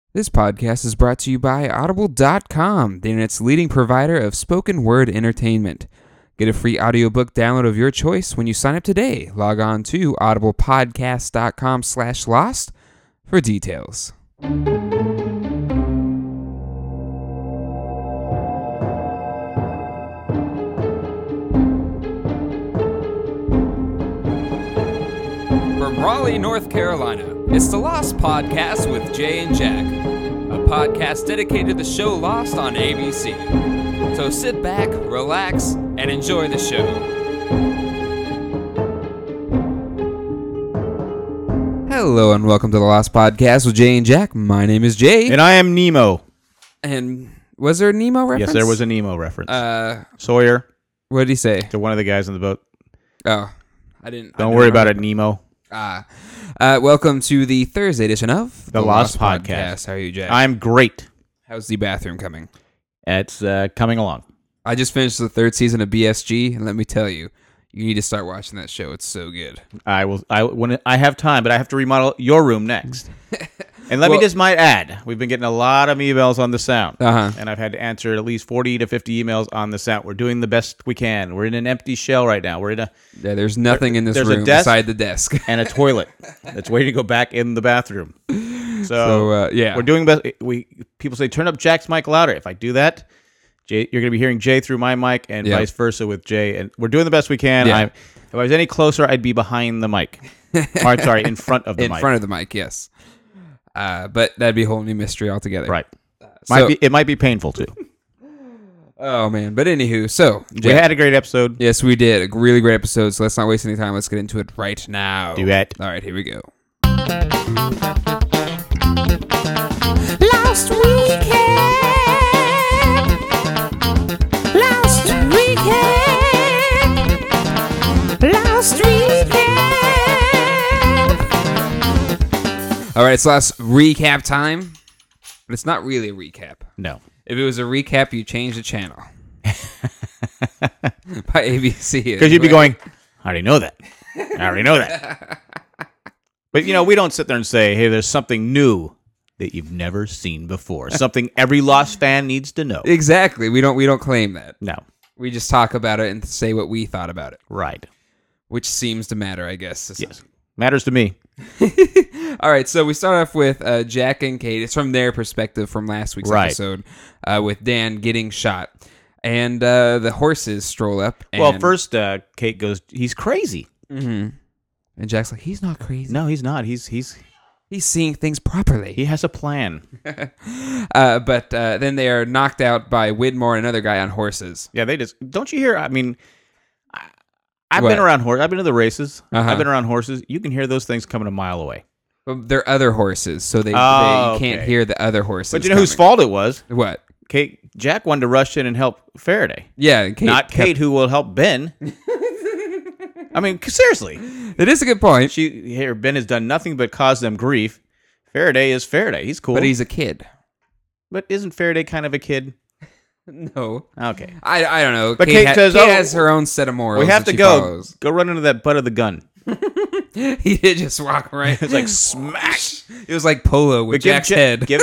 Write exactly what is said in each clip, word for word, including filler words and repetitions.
This podcast is brought to you by Audible dot com, the internet's leading provider of spoken word entertainment. Get a free audiobook download of your choice when you sign up today. Log on to audiblepodcast.com slash lost for details. From Raleigh, North Carolina, it's the Lost Podcast with Jay and Jack, a podcast dedicated to the show Lost on A B C. So sit back, relax, and enjoy the show. Hello and welcome to the Lost Podcast with Jay and Jack. My name is Jay. And I am Nemo. And was there a Nemo reference? Yes, there was a Nemo reference. Uh, Sawyer. what did he say? To one of the guys on the boat. Oh, I didn't. Don't I worry didn't about it, Nemo. Ah. Uh, welcome to the Thursday edition of The, Lost, Lost Podcast. How are you, Jack? I'm great. How's the bathroom coming? It's uh, coming along. I just finished the third season of B S G, and let me tell you, you need to start watching that show. It's so good. I will. I when I have time, but I have to remodel your room next. And let Well- me just might add, we've been getting a lot of emails on the sound, Uh-huh. and I've had to answer at least forty to fifty emails on the sound. We're doing the best we can. We're in an empty shell right now. We're in a Yeah, there's nothing in this there's a room desk- beside the desk. and a toilet that's waiting to go back in the bathroom. So, So, uh, yeah. we're doing best. We people say turn up Jack's mic louder. If I do that, Jay, you're going to be hearing Jay through my mic, and Yep. vice versa with Jay. And we're doing the best we can. Yeah. I, if I was any closer, I'd be behind the mic. Or, sorry, in front of the in mic. front of the mic, yes. Uh, but that'd be a whole new mystery altogether. right. Might So- be. It might be painful too. Oh, man. But anywho, so, We Jack, had a great episode. yes, we did. A really great episode, so let's not waste any time. Let's get into it right now. Do it. All right, here we go. Last weekend, last weekend, last weekend. All right, it's last recap time, but it's not really a recap. No. If it was a recap, you change the channel. By A B C. Because you'd be going, I already know that. I already know that. But, you know, we don't sit there and say, hey, there's something new that you've never seen before. Something every Lost fan needs to know. Exactly. We don't we don't claim that. No. We just talk about it and say what we thought about it, Right. which seems to matter, I guess. to some- Yes. Matters to me. All right, so we start off with uh, Jack and Kate. It's from their perspective from last week's Right. episode, uh, with Dan getting shot, and uh, the horses stroll up. And, Well, first, uh, Kate goes, he's crazy. Mhm. and Jack's like, he's not crazy. No, he's not. He's he's He's seeing things properly. he has a plan. Uh, but uh, then they are knocked out by Widmore and another guy on horses. Yeah, they just don't you hear? I mean, I, I've What? been around horses. I've been to the races. Uh-huh. I've been around horses. You can hear those things coming a mile away. Well, they're other horses, so they, Oh, they can't okay. hear the other horses. But you know whose coming. fault it was? What? Kate Jack wanted to rush in and help Faraday, Yeah, Kate not kept- Kate, who will help Ben. I mean, seriously, It is a good point, she here Ben has done nothing but cause them grief. Faraday is Faraday. He's cool, but he's a kid. But isn't Faraday kind of a kid? No. Okay, I, I don't know. But Kate, Kate ha- says, Kate "Oh, has her own set of morals. we have that to she go. follows. Go run into that butt of the gun. He did just walk right. It's like smash. It was like polo with But give Jack's Ja- head. Give,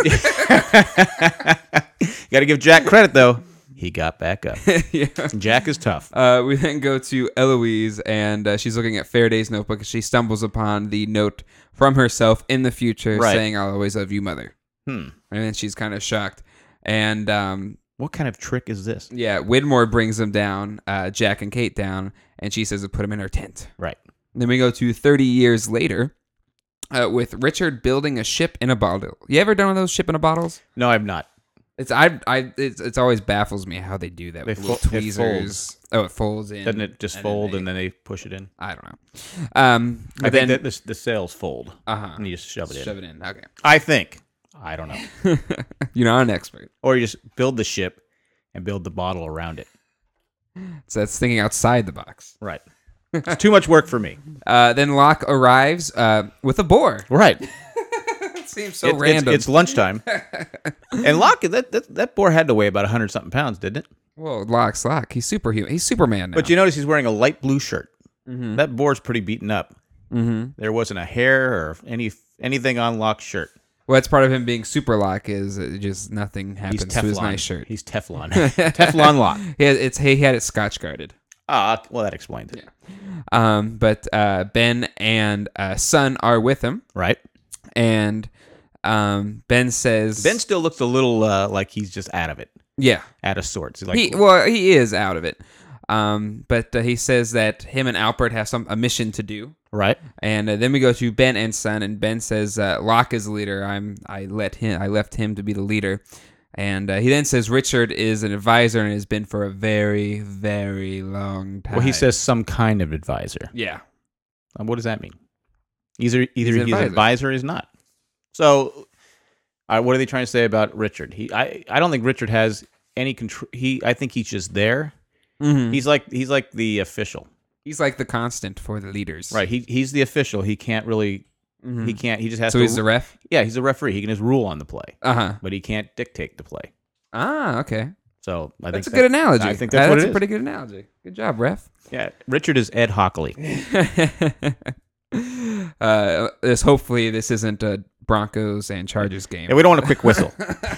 got to give Jack credit though. He got back up. Yeah. Jack is tough. Uh, we then go to Eloise, and uh, she's looking at Faraday's notebook, and she stumbles upon the note from herself in the future Right. saying, "I'll always love you, mother." Hmm. And then she's kind of shocked. And um, What kind of trick is this? yeah, Widmore brings them down, uh, Jack and Kate down, and she says to put them in her tent. Right. Then we go to thirty years later uh, with Richard building a ship in a bottle. You ever done one of those ship in a bottles? No, I'm not. It's I I it's, it's always baffles me how they do that They with little fo- it tweezers. folds. Oh, it folds in. Doesn't it just and then fold they- and then they push it in? I don't know. Um, I but think then that the, the sails fold uh huh. and you just shove it in. Shove it in. Okay. I think. I don't know. You're not an expert, Or you just build the ship and build the bottle around it. so that's thinking outside the box. Right. It's too much work for me. Uh, then Locke arrives uh, with a boar. Right. It seems so It- it's, random. it's lunchtime. And Locke, that, that that boar had to weigh about one hundred something pounds, didn't it? Well, Locke's Locke. He's superhuman. He's Superman now. But you notice he's wearing a light blue shirt. Mhm. That boar's pretty beaten up. Mm-hmm. There wasn't a hair or any anything on Locke's shirt. Well, that's part of him being super Locke is uh, just nothing happens He's to his Teflon. nice shirt. He's Teflon. Teflon Locke. He had, it's he had it scotch guarded. Ah, well, that explains it. Um, but uh, Ben and uh, Son are with him, Right. and um, Ben says Ben still looks a little uh, like he's just out of it, yeah, out of sorts. Like, he well he is out of it. Um, but uh, he says that him and Alpert have some a mission to do. right. And uh, then we go to Ben and Son, and Ben says uh, Locke is the leader. I'm I let him I left him to be the leader, and uh, he then says Richard is an advisor and has been for a very very long time. Well, he says some kind of advisor. yeah, Um, what does that mean? Either either He's he's, an an advisor. advisor or he's not. So, uh, what are they trying to say about Richard? He, I, I don't think Richard has any control. He, I think he's just there. mm-hmm. He's like he's like the official, he's like the constant for the leaders, right? He he's the official. He can't really. Mhm. He can't. He just has So to. he's the ref. yeah, he's a referee. He can just rule on the play, Uh huh. but he can't dictate the play. Ah, okay. So I That's a think good that- analogy. I think that's Uh, what that's it a is. pretty good analogy. Good job, ref. Yeah, Richard is Ed Hockley. uh, this hopefully this isn't a Broncos and Chargers game. Yeah, we don't want a quick whistle.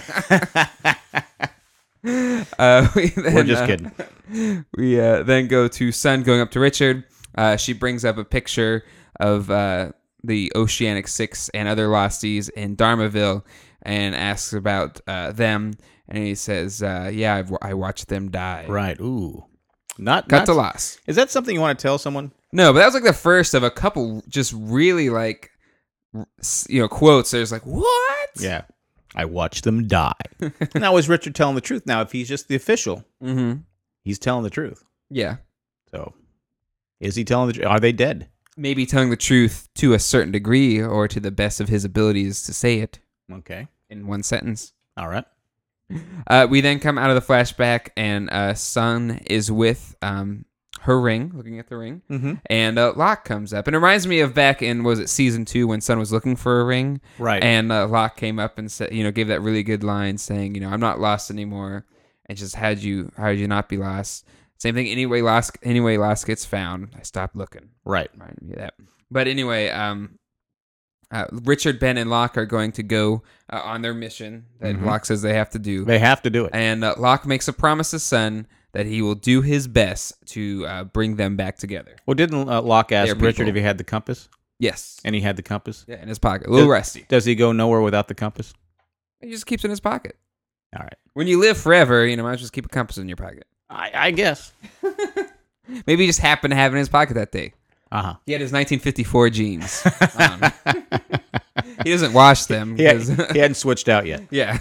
Uh, we then, We're just uh, kidding. We uh, then go to Son going up to Richard. Uh, she brings up a picture of uh, the Oceanic Six and other losties in Dharmaville and asks about uh, them. And he says, uh, yeah, I've, I watched them die. Right. Ooh. Not Cut not, to loss. Is that something you want to tell someone? No, but that was like the first of a couple just really like, you know, quotes. There's like, what? Yeah. I watched them die. Now, is Richard telling the truth? Now, if he's just the official, Mm-hmm. he's telling the truth. Yeah. So, is he telling the truth? Are they dead? Maybe telling the truth to a certain degree or to the best of his abilities to say it Okay. in one sentence. All right. Uh, we then come out of the flashback, and uh, Son is with um, her ring, looking at the ring, Mm-hmm. and uh, Locke comes up. And it reminds me of back in, was it season two, when Son was looking for a ring? Right. And uh, Locke came up and said, you know, gave that really good line saying, you know, I'm not lost anymore. And just how'd you, how'd you not be lost? Same thing. Anyway, lost. Anyway, lost gets found. I stopped looking. right. Reminded me of that. But anyway, um, uh, Richard, Ben, and Locke are going to go uh, on their mission that Mhm. Locke says they have to do. They have to do it. And uh, Locke makes a promise to Son that he will do his best to uh, bring them back together. Well, didn't uh, Locke ask They're Richard people. if he had the compass? Yes. And he had the compass? Yeah, in his pocket. A little Does- rusty. Does he go nowhere without the compass? He just keeps it in his pocket. All right. When you live forever, you know, might as well just keep a compass in your pocket. I, I guess. Maybe he just happened to have it in his pocket that day. Uh-huh. He had his nineteen fifty-four jeans on. He doesn't wash them. He, had, 'cause- he hadn't switched out yet. yeah.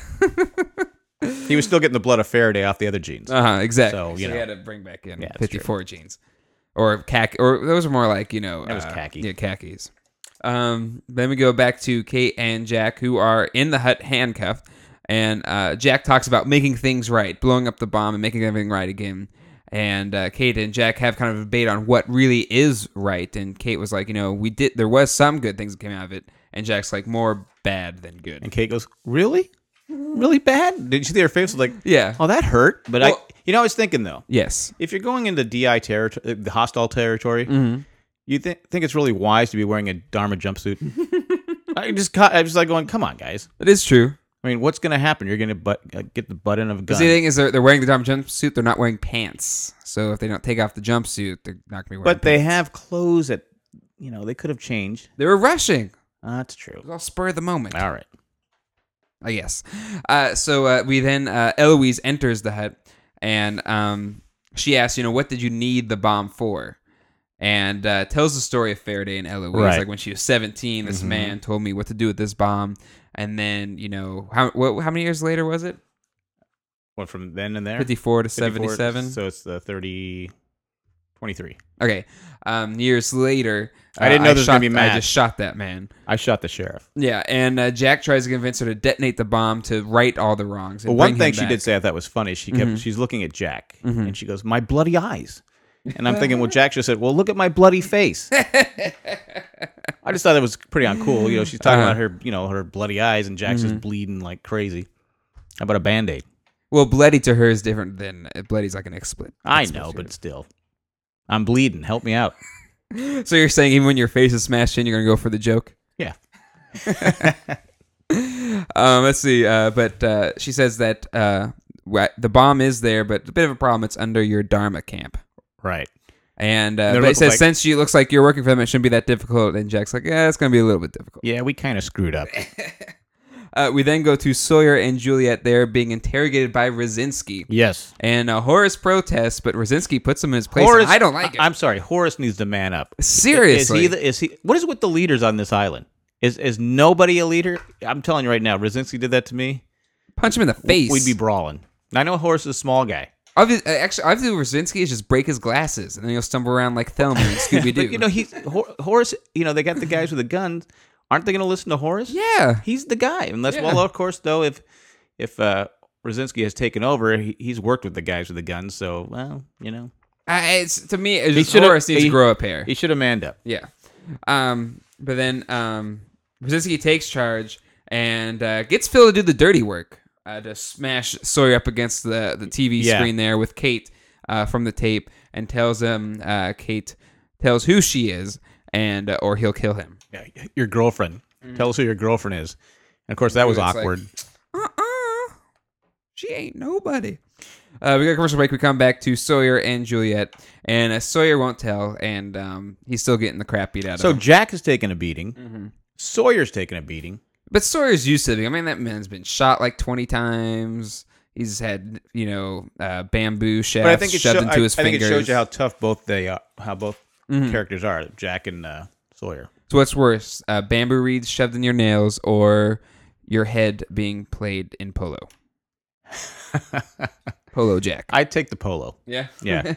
He was still getting the blood of Faraday off the other jeans. Uh-huh, exactly. So, So, you know. he had to bring back in Yeah, that's fifty-four jeans. Or khaki, or those are more like, you know. That was uh, khaki. Yeah, khakis. Um, then we go back to Kate and Jack, who are in the hut handcuffed. And uh, Jack talks about making things right, blowing up the bomb and making everything right again. And uh, Kate and Jack have kind of a debate on what really is right. And Kate was like, you know, we did. There was some good things that came out of it. And Jack's like, more bad than good. And Kate goes, really? Really bad? Did you see her face? Was like, Yeah. oh, that hurt. But Well- I, you know, I was thinking though, Yes. if you're going into D I territory, the hostile territory, Mm-hmm. you th- think it's really wise to be wearing a Dharma jumpsuit? I just, ca- I was like going, come on, guys. It is true. I mean, what's going to happen? You're going to butt, uh, get the butt end of a gun. Because the thing is, they're, they're wearing the Dharma jumpsuit. They're not wearing pants. So if they don't take off the jumpsuit, they're not going to be wearing but they pants. have clothes that, you know, they could have changed. They were rushing. Uh, that's It true. was all spur of the moment. All right. I guess. Uh, so uh, we then, uh, Eloise enters the hut, and um, she asks, you know, what did you need the bomb for? And uh, tells the story of Faraday and Eloise. Right. Like when she was seventeen, this Mhm. man told me what to do with this bomb. And then, you know, how what, how many years later was it? What, from then and there? fifty-four to fifty-four, seventy-seven? So it's the thirty, twenty-three. Okay. Um, years later, I didn't uh, know there was shot, gonna be math. I just shot that man. I shot the sheriff. Yeah, and uh, Jack tries to convince her to detonate the bomb to right all the wrongs. And But one bring thing him she back. did say I thought was funny. She kept Mhm. she's looking at Jack Mhm. and she goes, "My bloody eyes." And I'm thinking, well, Jack just said, "Well, look at my bloody face." I just thought that was pretty uncool. You know, she's talking Uh-huh. about her, you know, her bloody eyes, and Jack's just bleeding like crazy. How about a Band-Aid? Well, bloody to her is different than uh, bloody's like an explicit. I know, but still, I'm bleeding. Help me out. So you're saying even when your face is smashed in, you're gonna go for the joke? Yeah. um, let's see. Uh, but uh, she says that uh, wha- the bomb is there, but a bit of a problem. It's under your Dharma camp. Right. And uh, They're but it look says like- since you looks like you're working for them, it shouldn't be that difficult. And Jack's like, yeah, it's gonna be a little bit difficult. Yeah, we kind of screwed up. Uh, we then go to Sawyer and Juliet. They're being interrogated by Rosinski. Yes. And uh, Horace protests, but Rosinski puts him in his place. Horace, and I don't like it. I'm sorry. Horace needs to man up. Seriously. Is he? The, is he? What is with the leaders on this island? Is is nobody a leader? I'm telling you right now. Rosinski did that to me. Punch him in the face. We'd be brawling. I know Horace is a small guy. Obvi- uh, actually, I think Rosinski is just break his glasses, and then he'll stumble around like Thelma and Scooby Doo. But you know, he's Hor- Horace. You know, they got the guys with the guns. Aren't they going to listen to Horace? yeah. He's the guy. Unless, Yeah. well, of course, though, if if uh, Rosinski has taken over, he, he's worked with the guys with the guns. So, well, you know, Uh, it's to me, it's just should've- Horace needs he- to grow up here. he should have manned up. Yeah. Um, but then um, Brzezinski takes charge and uh, gets Phil to do the dirty work uh, to smash Sawyer up against the, the T V Yeah. screen there with Kate uh, from the tape and tells him, uh, Kate tells who she is and uh, or he'll kill him. Yeah, your girlfriend. Tell us who your girlfriend is. And of course, that was It's like- awkward. Uh-uh. She ain't nobody. Uh, we got a commercial break. We come back to Sawyer and Juliet, and uh, Sawyer won't tell, and um, he's still getting the crap beat out so of him. Jack is taking a beating. Mm-hmm. Sawyer's taking a beating. But Sawyer's used to it. I mean, that man's been shot like twenty times. He's had, you know, uh, bamboo shafts But I think it, shoved show, into I, his I think fingers. it shows you how tough both they uh, how both Mhm. characters are, Jack and uh, Sawyer. So what's worse, uh, bamboo reeds shoved in your nails or your head being played in polo? Polo Jack. I'd take the polo. Yeah. Yeah.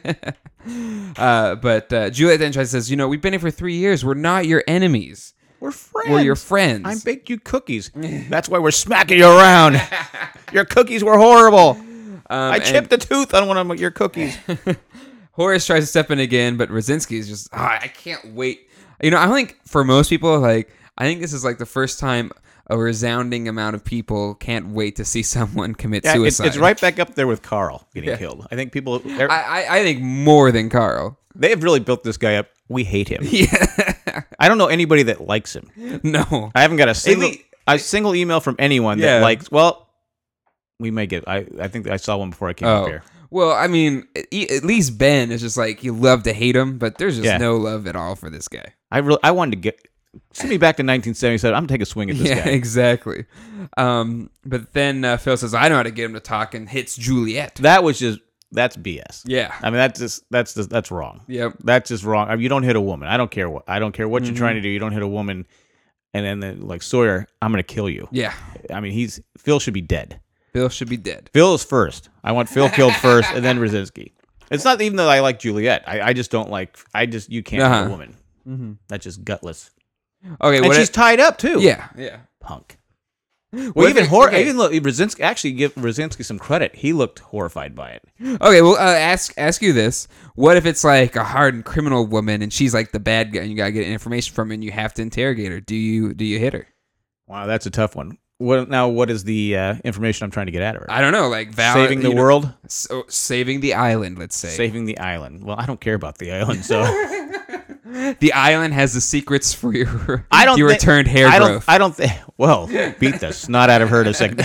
uh, but uh, Juliet then tries to says, you know, we've been here for three years. We're not your enemies. We're friends. We're your friends. I baked you cookies. That's why we're smacking you around. Your cookies were horrible. um, I and chipped a tooth on one of your cookies. Horace tries to step in again, but Rosinski is just, ah, I can't wait. You know, I think for most people, like, I think this is like the first time a resounding amount of people can't wait to see someone commit Yeah, it's, suicide. it's right back up there with Carl getting Yeah. killed. I think people, I, I, I think more than Carl. they have really built this guy up. We hate him. Yeah. I don't know anybody that likes him. No. I haven't got a single le- a single email from anyone Yeah. that likes. Well, we may get. I I think I saw one before I came up Oh. here. Well, I mean, e- at least Ben is just like, you love to hate him, but there's just Yeah. no love at all for this guy. I really I wanted to get send me back to nineteen seventy-seven. I'm gonna take a swing at this Yeah, guy. exactly. Um, but then uh, Phil says, I know how to get him to talk, and hits Juliet. That was just that's B S. Yeah. I mean that's just that's just that's wrong. Yep. That's just wrong. I mean, you don't hit a woman. I don't care what I don't care what Mm-hmm. you're trying to do. You don't hit a woman, and then the, like Sawyer, I'm gonna kill you. Yeah. I mean, he's Phil should be dead. Phil should be dead. Phil is first. I want Phil killed first, and then Rosinski. It's not even that I like Juliet. I, I just don't like. I just you can't hit Uh-huh. a woman. Mm-hmm. That's just gutless. Okay, And what she's it- tied up too. yeah, yeah. Punk. What Well, if even it- hor- okay. even look, Rosinski actually give Rosinski some credit. He looked horrified by it. Okay, well, uh, ask ask you this: what if it's like a hardened criminal woman and she's like the bad guy, and you gotta get information from her, and you have to interrogate her? Do you do you hit her? Wow, that's a tough one. What now? What is the uh, information I'm trying to get out of her? I don't know, like val- Saving the you know, world, so, saving the island. Let's say saving the island. Well, I don't care about the island, so the island has the secrets for your I don't. your thi- returned hair I don't. growth. I don't think. Well, beat the snot out of her in a second.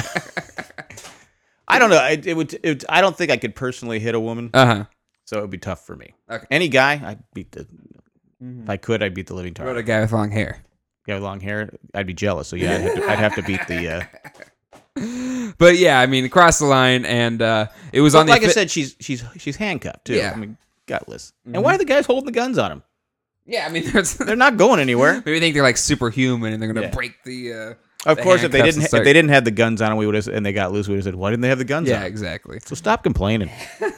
I don't know. I, it would. It, I don't think I could personally hit a woman, Uh huh. so it would be tough for me. Okay. Any guy, I'd beat the. If I could, I'd beat the living tar. What about a guy with long hair? Guy with long hair, I'd be jealous. So yeah, I'd have to, I'd have to beat the. Uh, But yeah, I mean, across the line, and uh, it was But on the like I offi- said, she's she's she's handcuffed too. Yeah. I mean, gutless. And why are the guys holding the guns on him? Yeah, I mean, there's, They're not going anywhere. maybe think they're like superhuman and they're gonna Yeah. break the. Uh, Of the course, if they handcuffs didn't and ha- start- if they didn't have the guns on them, we would have and they got loose. We would have said, "Why didn't they have the guns on?" yeah, 'em?" exactly. So stop complaining.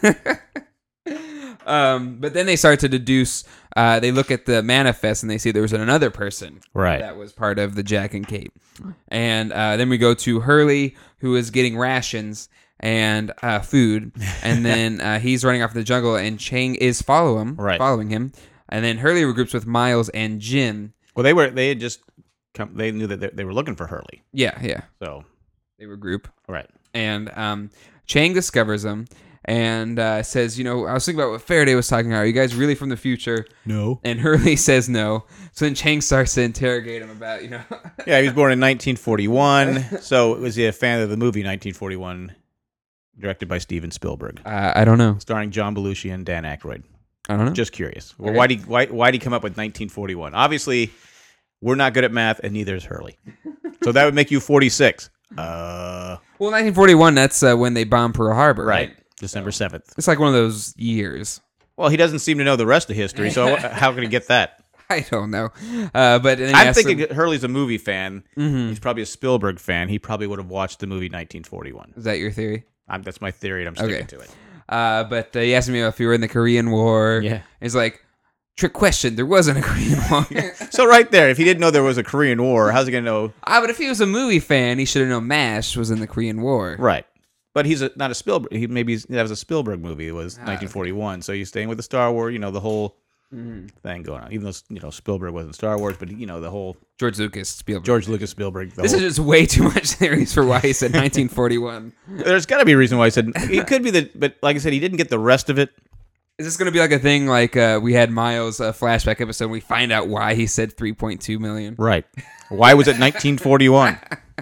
Um, but then they start to deduce. Uh, they look at the manifest and they see there was another person Right. that was part of the Jack and Kate. And uh, then we go to Hurley, who is getting rations and uh, food, and then uh, he's running off in the jungle, and Chang is follow him, Right. following him. And then Hurley regroups with Miles and Jin. Well, they were they had just come. They knew that they, they were looking for Hurley. Yeah, yeah, So they regroup. right. And um, Chang discovers him, and uh, says, you know, I was thinking about what Faraday was talking about. Are you guys really from the future? No. And Hurley says no. So then Chang starts to interrogate him about, you know. Yeah, he was born in nineteen forty-one. So was he a fan of the movie nineteen forty-one, directed by Steven Spielberg, uh, I don't know. starring John Belushi and Dan Aykroyd? I don't know. Just curious. Well, Okay. why did he, why why did he come up with nineteen forty-one? Obviously, we're not good at math, and neither is Hurley. So that would make you forty-six. Uh, Well, nineteen forty-one, that's uh, when they bombed Pearl Harbor, right? right. December seventh. It's like one of those years. Well, he doesn't seem to know the rest of history, so how can he get that? I don't know. Uh, but then he I'm asks thinking him- Hurley's a movie fan. Mhm. He's probably a Spielberg fan. He probably would have watched the movie nineteen forty-one. Is that your theory? I'm, that's my theory, and I'm sticking Okay. to it. Uh, but uh, he asked me if you were in the Korean War. Yeah. He's like, trick question. There wasn't a Korean War. So right there, if he didn't know there was a Korean War, how's he going to know? Ah, but if he was a movie fan, he should have known MASH was in the Korean War. Right. But he's a, not a Spielberg. He, maybe he's, that was a Spielberg movie. It was Ah, nineteen forty-one. So he's staying with the Star Wars, you know, the whole Mhm. thing going on. Even though, you know, Spielberg wasn't Star Wars, but, you know, the whole George Lucas, Spielberg. George Lucas Spielberg. The This whole, is just way too much theories for why he said nineteen forty-one. there's got to be a reason why he said it could be that, but like I said, he didn't get the rest of it. Is this going to be like a thing like uh, we had Miles' uh, flashback episode? We find out why he said three point two million. Right. Why was it nineteen forty-one?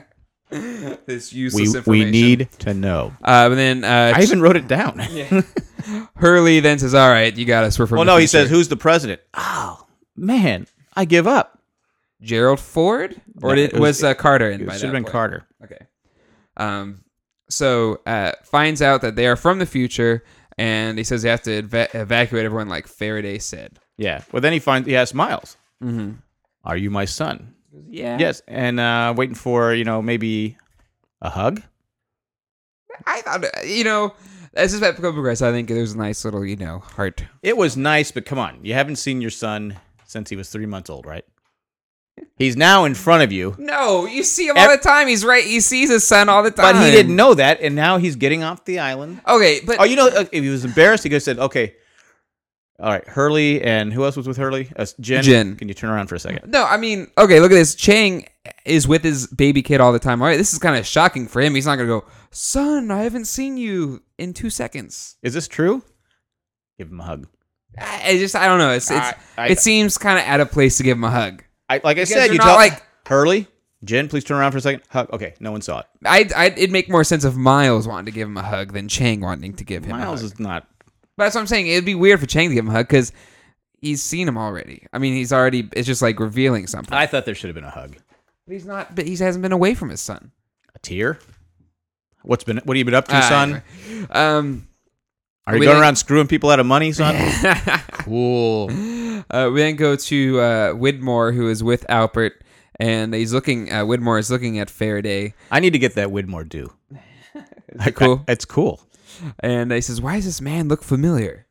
This we useless we information. need to know. Uh, but then uh, I even wrote it down. Hurley then says, "All right, you got us. We're from." Well, the no, he future." says, "Who's the president?" Oh man, I give up. Gerald Ford, or No, did, it was, was- uh, Carter in? It by should that have been point? Carter. Okay. Um, so uh, finds out that they are from the future, and he says they have to eva- evacuate everyone, like Faraday said. Yeah. Well, then he finds he asks Miles, Mm-hmm. "Are you my son?" Yeah. Yes, and uh, waiting for you know maybe a hug. I thought, uh, you know, as this episode progressed, I think there's a nice little, you know, heart. It was nice, but come on, you haven't seen your son since he was three months old, right? He's now in front of you, No, you see him Ev- all the time. He's right. He sees his son all the time. but he didn't know that, and now he's getting off the island. Okay, but Oh, you know, uh, if he was embarrassed, he could have said, "Okay, all right, Hurley and who else was with Hurley? Uh, Jen. Jen. Can you turn around for a second? no, I mean, okay, look at this. Chang is with his baby kid all the time. All right, this is kind of shocking for him. He's not gonna go, son, I haven't seen you in two seconds. Is this true? Give him a hug. I, I just, I don't know. It's, it's, I- I- it seems kind of out of place to give him a hug. I, like I Because said, you're you not tell like- Hurley, Jen, please turn around for a second. Hug. Okay, no one saw it. I, I, it'd make more sense if Miles wanted to give him a hug than Chang wanting to give him Miles a hug. is not. But that's what I'm saying. It'd be weird for Chang to give him a hug because he's seen him already. I mean, he's already. It's just like revealing something. I thought there should have been a hug. But he's not. But he hasn't been away from his son. A tear. What's been? What have you been up to, Ah, son? anyway. Um. Are you we going then- around screwing people out of money, son? Cool. Uh, we then go to uh, Widmore, who is with Albert, and he's looking. Uh, Widmore is looking at Faraday, I need to get that Widmore due. Is it cool? It's cool. and he says, "Why does this man look familiar?"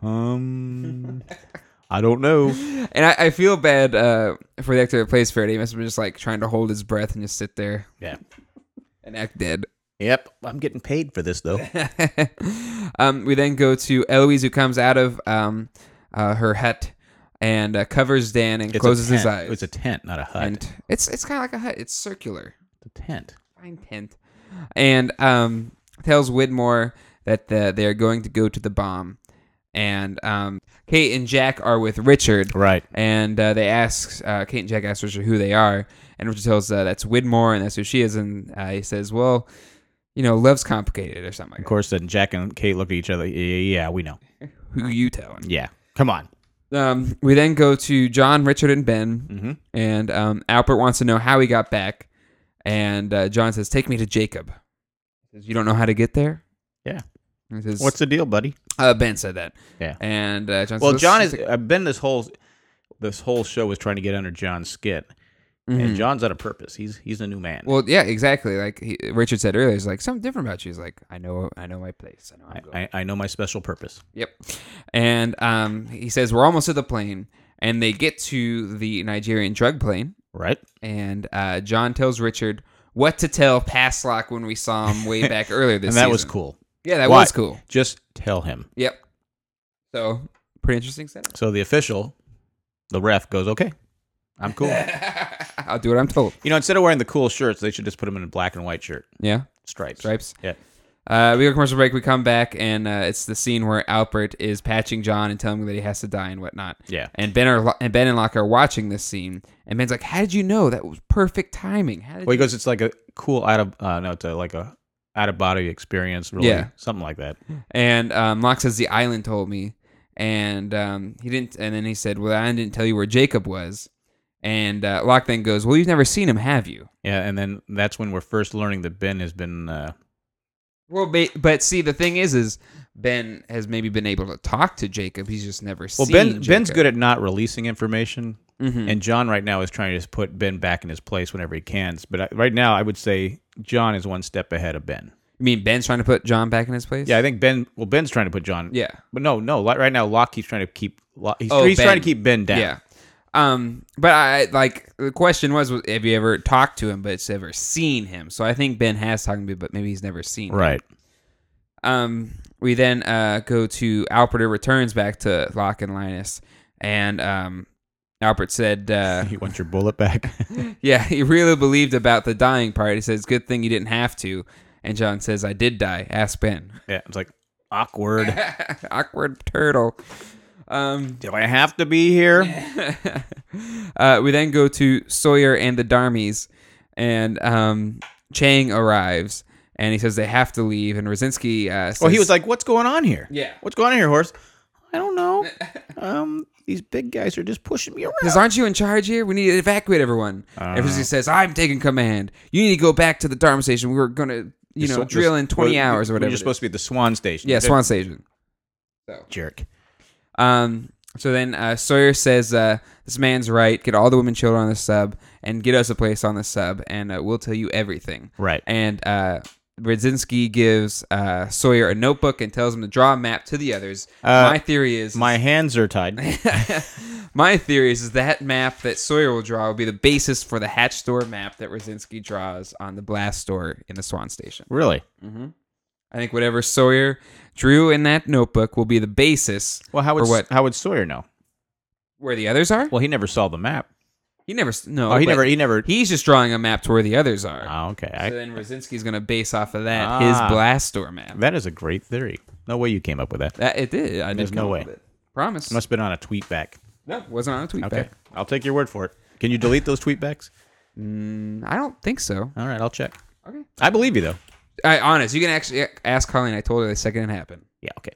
Um, I don't know. And I, I feel bad uh, for the actor that plays Faraday. He must have been just like trying to hold his breath and just sit there Yeah. and act dead. Yep. I'm getting paid for this though. um, we then go to Eloise, who comes out of um, uh, her hut and uh, covers Dan and It's a closes his tent. eyes. It's a tent, not a hut. And it's it's kind of like a hut. It's circular. It's a tent. Fine tent. And um, tells Widmore that the, they are going to go to the bomb. And um, Kate and Jack are with Richard. Right. And uh, they ask, uh, Kate and Jack ask Richard who they are. And Richard tells uh, that's Widmore and that's who she is. And uh, he says, well, you know, love's complicated or something like Of course, then Jack and Kate look at each other. Yeah, yeah, we know. that. Who you telling? Yeah. Come on. Um, we then go to John, Richard, and Ben. Mm-hmm. And um, Albert wants to know how he got back. And uh, John says, take me to Jacob. He says, you don't know how to get there? Yeah. He says, What's the deal, buddy? uh, Ben said that. Yeah. And uh, John Well, says, John "Let's is. take-" I've been this whole this whole show was trying to get under John's skin, Mhm. and John's out of purpose. He's he's a new man. Well, yeah, exactly. Like he, Richard said earlier, he's like, something different about you. He's like, I know, I know my place. I know I'm going. I, I I know my special purpose. Yep. And um, he says, we're almost at the plane. And they get to the Nigerian drug plane. Right. And uh, John tells Richard what to tell Paslock when we saw him way back earlier this And that season. was cool. Yeah, that Why? was cool. Just tell him. Yep. So, pretty interesting setup. So the official, the ref, goes, okay, I'm cool. I'll do what I'm told. You know, instead of wearing the cool shirts, they should just put him in a black and white shirt. Yeah. Stripes. Stripes. Yeah. Uh, we go to commercial break. We come back, and uh, it's the scene where Albert is patching John and telling him that he has to die and whatnot. Yeah. And Ben are and Ben and Locke are watching this scene, and Ben's like, "How did you know? That was perfect timing." How did Well, he you goes, it's like a cool out of uh, no, it's a, like a out of body experience. Really, Yeah. something like that. And um, Locke says, "The island told me," and um, he didn't. And then he said, "Well, I didn't tell you where Jacob was." And uh, Locke then goes, "Well, you've never seen him, have you?" Yeah, and then that's when we're first learning that Ben has been. Uh, Well, ba- but see, the thing is, is Ben has maybe been able to talk to Jacob. He's just never well, seen Ben Jacob. Ben's good at not releasing information, Mhm. and John right now is trying to just put Ben back in his place whenever he can. But I, right now, I would say John is one step ahead of Ben. You mean Ben's trying to put John back in his place? Yeah, I think Ben. Well, Ben's trying to put John. Yeah. but no, no. li- Right now, Locke keeps trying to keep. Lo- He's, Oh, he's Ben. trying to keep Ben down. Yeah. Um, but I like the question was, was, have you ever talked to him, but it's ever seen him? So I think Ben has talked to me, but maybe he's never seen him. Right. Um, we then uh, go to Albert who returns back to Locke and Linus, and um, Albert said, uh, You want your bullet back? yeah, he really believed about the dying part. He says, good thing you didn't have to. And John says, I did die. Ask Ben. Yeah, it's like awkward. Awkward turtle. Um, Do I have to be here? uh, we then go to Sawyer and the Darmies, and um, Chang arrives, and he says they have to leave, and Rosinski uh, says... Well, he was like, "What's going on here? Yeah. What's going on here, horse? I don't know. Um, these big guys are just pushing me around." Says, aren't you in charge here? We need to evacuate everyone. Uh, and Rosinski says, I'm taking command. You need to go back to the Dharma station. We were going to, you The know, sw- drill the- in twenty well, hours or whatever. You're it supposed is. to be at the Swan Station. Yeah, Good Swan Station. So. Jerk. Um, so then uh, Sawyer says, uh, this man's right. Get all the women children on the sub and get us a place on the sub, and uh, we'll tell you everything. Right. And uh, Brzezinski gives uh, Sawyer a notebook and tells him to draw a map to the others. Uh, my theory is... My hands are tied. my theory is, is that map that Sawyer will draw will be the basis for the Hatch Store map that Brzezinski draws on the Blast Store in the Swan Station. Really? Mm-hmm. I think whatever Sawyer drew in that notebook will be the basis Well, how would for what how would Sawyer know? where the others are. Well, he never saw the map. He never no. Oh, he but never. He never. He's just drawing a map to where the others are. Oh, okay. So I, then Brzezinski's going to base off of that Ah. his Blast Store map. that is a great theory. No way you came up with that. That it did. I There's did no come up way. with it. Promise. It must have been on a tweet back. No, wasn't on a tweet Okay, back. I'll take your word for it. Can you delete those tweet backs? Mm, I don't think so. All right, I'll check. Okay. I believe you though. I honest. You can actually ask Colleen. I told her the second it happened. Yeah. Okay.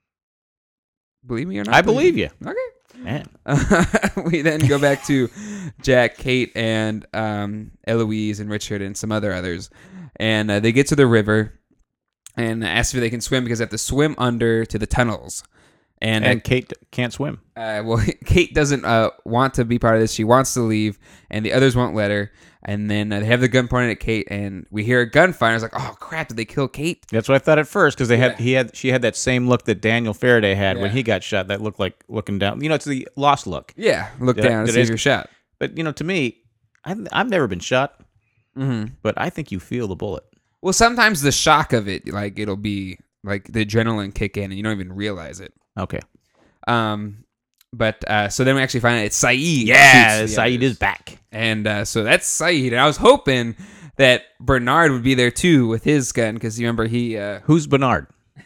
Believe me or not? I believe you. Okay. Man. We then go back to Jack, Kate, and um, Eloise and Richard and some other others, and uh, they get to the river and ask if they can swim because they have to swim under to the tunnels. And, And uh, Kate can't swim. uh, well, Kate doesn't uh, want to be part of this. She wants to leave, and the others won't let her. And then uh, they have the gun pointed at Kate, and we hear a gunfire. I was like, "Oh crap! Did they kill Kate?" That's what I thought at first because they had Yeah. he had she had that same look that Daniel Faraday had when Yeah. he got shot. That looked like looking down. You know, it's the lost look. Yeah, look Did I- down and did see I if s- you're shot. But you know, to me, I've, I've never been shot, Mm-hmm. but I think you feel the bullet. Well, sometimes the shock of it, like it'll be like the adrenaline kick in, and you don't even realize it. Okay. Um, but uh, so then we actually find out it's Saeed. Yeah, shoots the Saeed others. is back. And uh, so that's Saeed. And I was hoping that Bernard would be there too with his gun because you remember he uh, Who's Bernard?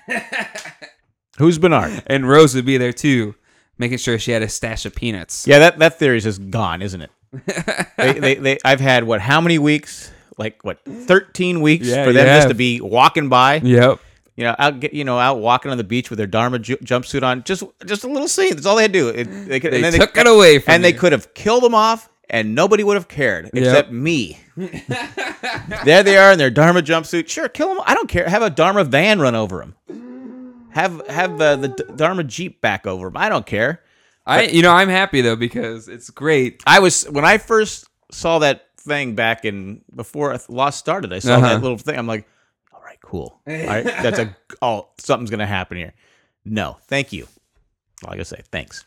Who's Bernard? and Rose would be there too, making sure she had a stash of peanuts. Yeah, that that theory is just gone, isn't it? they, they, they, I've had what? How many weeks? Like what? Thirteen weeks Yeah, for you them just have. to be walking by. Yep. You know, out get you know out walking on the beach with their Dharma ju- jumpsuit on. Just just a little scene. That's all they had to do. It, they could, They and then took it away from and they you. could have killed them off, and nobody would have cared except me. There they are in their Dharma jumpsuit. Sure, kill them. I don't care. Have a Dharma van run over them. Have have uh, the D- Dharma Jeep back over them. I don't care. I, you know, I'm happy though because it's great. I was when I first saw that thing back in before Lost started. I saw Uh-huh. that little thing. I'm like, all right, cool. All right, that's a oh something's gonna happen here. No, thank you. All I gotta say, thanks.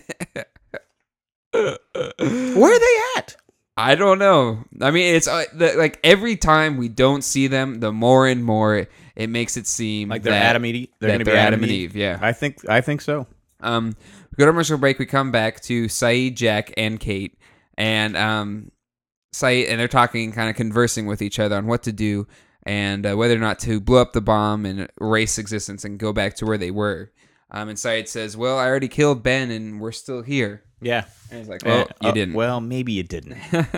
Where are they at? I don't know. I mean, it's uh, the, like every time we don't see them, the more and more it makes it seem Like they're that, Adam and Eve. They're that gonna be they're Adam and Eve. Yeah. I think I think so. Um, we go to commercial break. We come back to Saeed, Jack, and Kate, and um, Saeed, and they're talking, kind of conversing with each other on what to do. and uh, whether or not to blow up the bomb and erase existence and go back to where they were. Um, and Sayid says, well, I already killed Ben and we're still here. Yeah. And he's like, well, Uh, you uh, didn't. Well, maybe you didn't.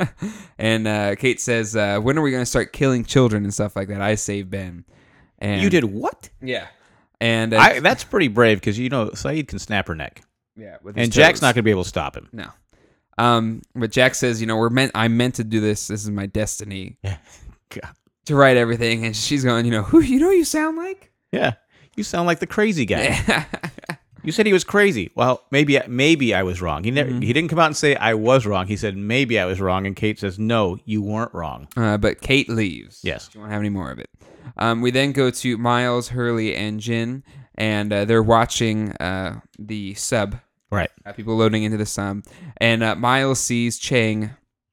And uh, Kate says, uh, when are we going to start killing children and stuff like that? I saved Ben. And You did what? Yeah. And uh, I, that's pretty brave because, you know, Sayid can snap her neck. yeah, with his And Jack's toes. not going to be able to stop him. No. Um, but Jack says, you know, we're meant. I'm meant to do this. This is my destiny Yeah. God. to write everything. And she's going, you know, who you know you sound like? Yeah. You sound like the crazy guy. You said he was crazy. Well, maybe maybe I was wrong. He never Mm-hmm. he didn't come out and say I was wrong. He said maybe I was wrong, and Kate says no, you weren't wrong. Uh, but Kate leaves. Yes. She won't have any more of it. Um, we then go to Miles, Hurley, and Jin, and uh, they're watching uh, the sub. Right. Uh, people loading into the sub, and uh, Miles sees Chang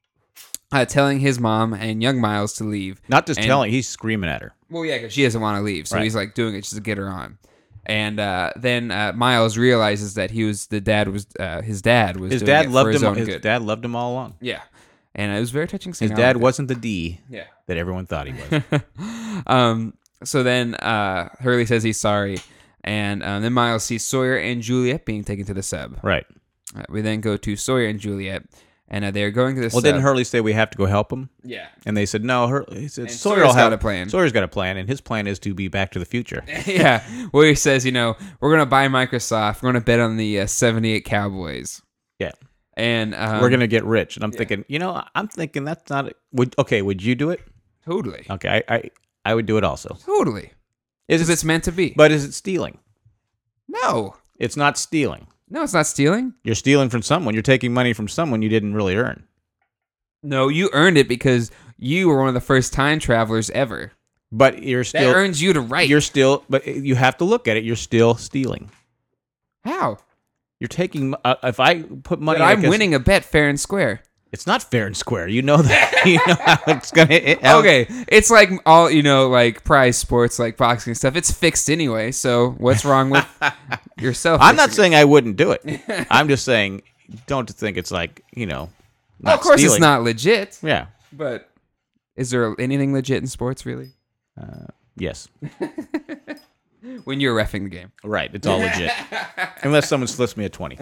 uh, telling his mom and young Miles to leave. Not just And- telling, he's screaming at her. Well, yeah, because she doesn't want to leave, so Right. he's like doing it just to get her on. And uh, then uh, Miles realizes that he was the dad was uh, his dad was His doing dad it loved for his him. own His good. dad loved him all along. Yeah, and it was a very touching scene. His I dad liked it. wasn't the D Yeah. that everyone thought he was. um. So then uh, Hurley says he's sorry, and um, then Miles sees Sawyer and Juliet being taken to the sub. Right. Uh, we then go to Sawyer and Juliet, and uh, they're going to the Well, sub. didn't Hurley say we have to go help him? Yeah. And they said no. Hur- he said And Sawyer Sawyer's will have got a plan. Sawyer's got a plan, and his plan is to be Back to the Future. Yeah. Well, he says, you know, we're gonna buy Microsoft. We're gonna bet on the uh, seventy-eight Cowboys. Yeah. And um, We're gonna get rich, and I'm thinking, you know, I'm thinking that's not. Would okay? Would you do it? totally, Okay, I I, I would do it also. totally. Is Because it? it's meant to be. But is it stealing? no, It's not stealing. no, it's not stealing. You're stealing from someone. You're taking money from someone you didn't really earn. No, you earned it because you were one of the first time travelers ever. But you're That still. earns you to write. You're still. But you have to look at it. You're still stealing. How? You're taking. Uh, if I put money, But I'm like a- winning a bet fair and square. It's not fair and square. You know that. You know how it's gonna. It, how- Okay, it's like all you know, like prize sports, like boxing and stuff. It's fixed anyway. So what's wrong with yourself? I'm not fixing saying I wouldn't do it. I'm just saying, don't think it's like you know. it? Not Of course, stealing. it's not legit. Yeah. But is there anything legit in sports, really? Yes. When you're reffing the game. Right. It's all legit. Unless someone slips me a twenty.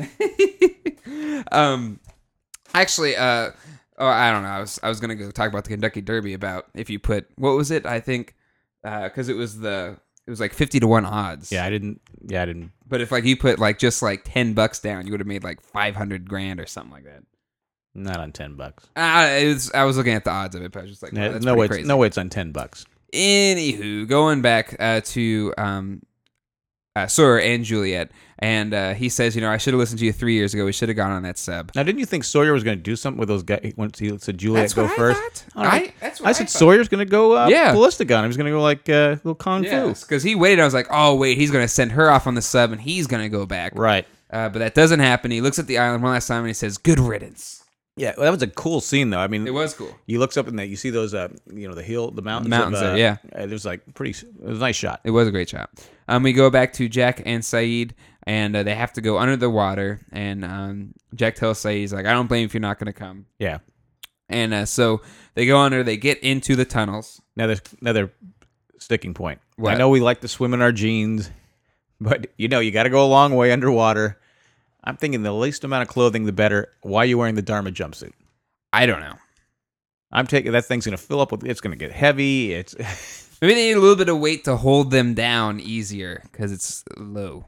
Um, actually, uh, oh, I don't know. I was I was gonna go talk about the Kentucky Derby about if you put what was it? I think because it was the it was like fifty to one odds. Yeah, I didn't. Yeah, I didn't. But if like you put like just like ten bucks down, you would have made like five hundred grand or something like that. Not on ten bucks. Uh, it was, I was looking at the odds of it, but I was just like, Yeah, oh, that's no pretty way. crazy. It's, no way. It's on ten bucks. Anywho, going back uh, to um, uh, Sawyer and Juliet, and uh, he says, you know, I should have listened to you three years ago. We should have gone on that sub. Now, didn't you think Sawyer was going to do something with those guys once he said Juliet That's go what I first? thought. I, don't know. I- that's what I I said thought. Sawyer's going to go uh, Yeah. ballistic on him. He's going to go like uh, little kung fu. Yes, because he waited. I was like, oh wait, he's gonna send her off on the sub, and he's gonna go back. Right. Uh, but that doesn't happen. He looks at the island one last time, and he says, "Good riddance." Yeah, well, that was a cool scene, though. I mean, It was cool. He looks up and that you see those, uh, you know, the hill, the mountains. mountains of, uh, there, yeah. Uh, it was like pretty. It was a nice shot. It was a great shot. Um, we go back to Jack and Saeed, and uh, they have to go under the water. And um, Jack tells Saeed, he's like, "I don't blame you if you're not gonna come." Yeah. And uh, so they go under. They get into the tunnels. Another another sticking point. What? I know we like to swim in our jeans, but you know you got to go a long way underwater. I'm thinking the least amount of clothing, the better. Why are you wearing the Dharma jumpsuit? I don't know. I'm taking that thing's going to fill up with. It's going to get heavy. It's Maybe they need a little bit of weight to hold them down easier because it's low.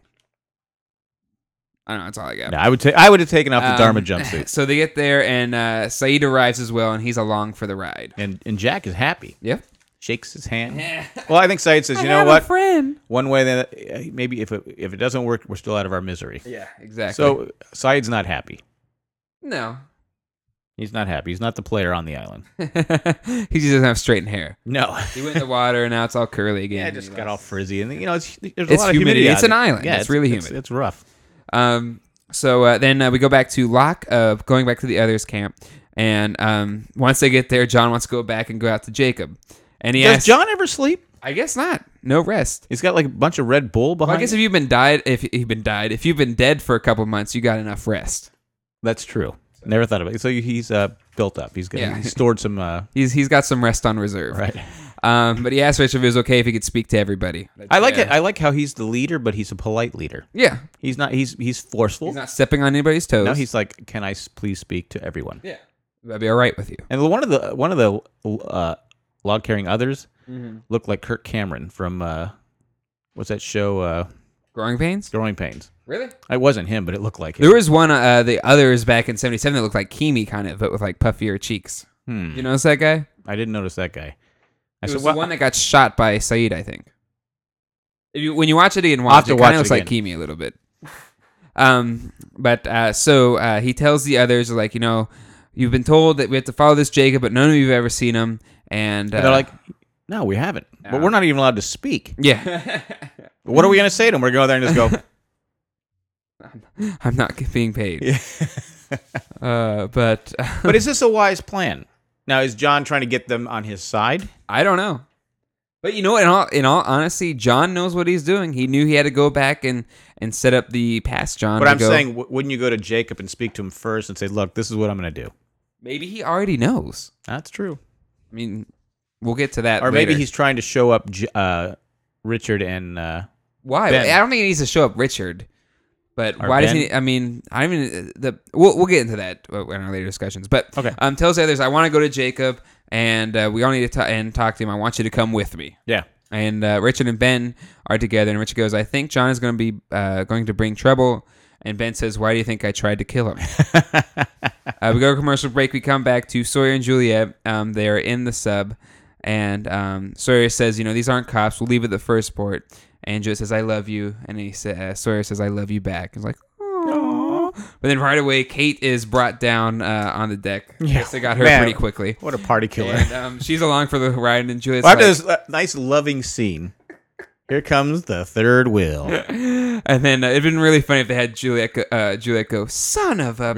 I don't know. That's all I got. no, I would take. I would have taken off the Um, Dharma jumpsuit, So they get there, and uh, Saeed arrives as well, and he's along for the ride. and and Jack is happy. Yep. Shakes his hand. Well, I think Said says, you know what? friend. One way that uh, maybe if it if it doesn't work, we're still out of our misery. Yeah, exactly. So Said's not happy. no, He's not happy. He's not the player on the island. he just doesn't have straightened hair. No. He went in the water, and now it's all curly again. Yeah, it and just he got all lost- frizzy, and you know, it's there's a It's lot of humidity. humidity. It's out an there. island. Yeah, It's really It's, humid. it's rough. Um. So uh, then uh, we go back to Locke, uh, going back to the others' camp, and um, once they get there, John wants to go back and go out to Jacob, and he Does asks, John ever sleep? I guess not. No rest. He's got like a bunch of Red Bull behind. Well, I guess him? if you've been died, if you've been died, if you've been dead for a couple months, you got enough rest. That's true. Never thought of it. So he's uh, built up. He's got Yeah. he's stored some. Uh, He's he's got some rest on reserve. right. Um, but he asked Richard if it was okay if he could speak to everybody. I like Yeah. it. I like how he's the leader, but he's a polite leader. Yeah. He's not. He's he's forceful. He's not stepping on anybody's toes. No, he's like, can I s- please speak to everyone? Yeah. That'd be all right with you. And one of the one of the uh, log carrying others Mm-hmm. looked like Kirk Cameron from uh, what's that show? Uh, Growing pains? Growing Pains. Really? It wasn't him, but it looked like him. There was one, uh, the others back in seventy-seven that looked like Kimi kind of, but with like puffier cheeks. Hmm. You notice that guy? I didn't notice that guy. I It said, was well, the one that got shot by Saeed, I think. If you, when you watch it again, I'll watch have to it. watch Kind it of looks like again. Kimi a little bit. Um, but uh, so uh, he tells the others, like, you know, you've been told that we have to follow this Jacob, but none of you have ever seen him. And, uh, and they're like, no, we haven't. But we're not even allowed to speak. yeah, What are we going to say to him? We're going to go there and just go, I'm not being paid. Yeah. Uh, but But is this a wise plan? Now, is John trying to get them on his side? I don't know. But you know what? In all, in all honesty, John knows what he's doing. He knew he had to go back and, and set up the past John. But to I'm go. saying, w- wouldn't you go to Jacob and speak to him first and say, look, this is what I'm going to do? Maybe he already knows. That's true. I mean, we'll get to that Or later. maybe he's trying to show up J- uh, Richard and... Uh, Why? Ben. I don't think he needs to show up Richard. But Or why does Ben. he? I mean, I mean, the we'll we'll get into that in our later discussions. But Okay. um, tells the others, I want to go to Jacob, and uh, we all need to ta- and talk to him. I want you to come with me. yeah. And uh, Richard and Ben are together, and Richard goes, I think John is going to be uh, going to bring trouble. And Ben says, why do you think I tried to kill him? uh, we go to commercial break. We come back to Sawyer and Juliet. Um, they're in the sub, and um, Sawyer says, you know, these aren't cops. We'll leave at the first port. And Juliet says, I love you. And he sa- uh, Sawyer says, I love you back. He's like, oh. But then right away, Kate is brought down uh, on the deck. Yeah. Guess they got her Man, pretty quickly. What a party killer. And um, she's along for the ride, and Juliet's Well, like, after this uh, nice loving scene, here comes the third wheel. and then uh, it'd been really funny if they had Juliet go, uh, Juliet go, son of a...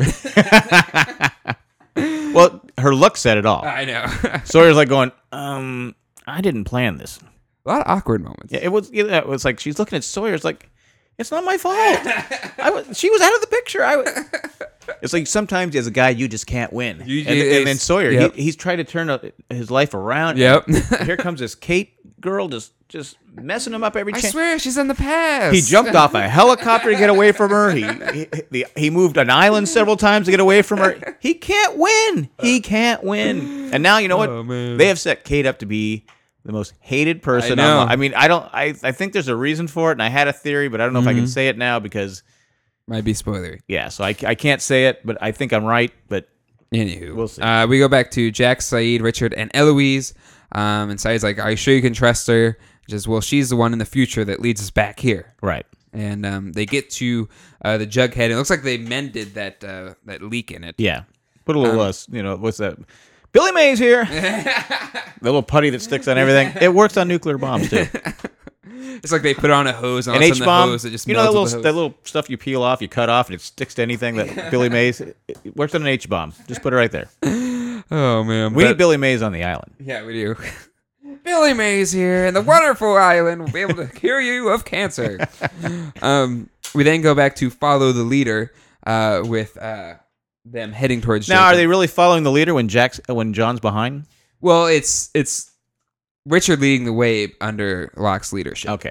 Well, her look said it all. I know. Sawyer's like going, um, I didn't plan this. A lot of awkward moments. Yeah, it was. Yeah, it was like she's looking at Sawyer. It's like, it's not my fault. I was, she was out of the picture. I. Was, it's like sometimes as a guy you just can't win. You- and, and then Sawyer, yep. he, he's trying to turn a, his life around. Yep. Here comes this Kate girl, just just messing him up every I chance. swear she's in the past. He jumped off a helicopter to get away from her. He he, the, he moved an island several times to get away from her. He can't win. He can't win. And now you know what? Oh, man. They have set Kate up to be the most hated person. I know. online. I mean, I don't. I I think there's a reason for it, and I had a theory, but I don't know if I can say it now because Might be spoilery. yeah. So I, I can't say it, but I think I'm right. But Anywho, We'll see. Uh, we go back to Jack, Saeed, Richard, and Eloise. Um, and Saeed's like, "Are you sure you can trust her?" Just, well, she's the one in the future that leads us back here. right. And um, they get to uh, the Jughead. It looks like they mended that uh, that leak in it. Yeah. Put a little, Um, uh, you know, what's that? Billy Mays here. The little putty that sticks on everything. It works on nuclear bombs too. It's like they put on a hose and An all of a H sudden the bomb. hose that just You know that melted little the hose. that little stuff you peel off, you cut off, and it sticks to anything. That Billy Mays. It, it works on an H bomb. Just put it right there. Oh man, We but- need Billy Mays on the island. Yeah, we do. Billy Mays here, and the wonderful island will be able to cure you of cancer. um, we then go back to follow the leader uh, with uh, them heading towards. Now, are Jacob. they really following the leader when Jack's when John's behind? Well, it's it's Richard leading the way under Locke's leadership. Okay.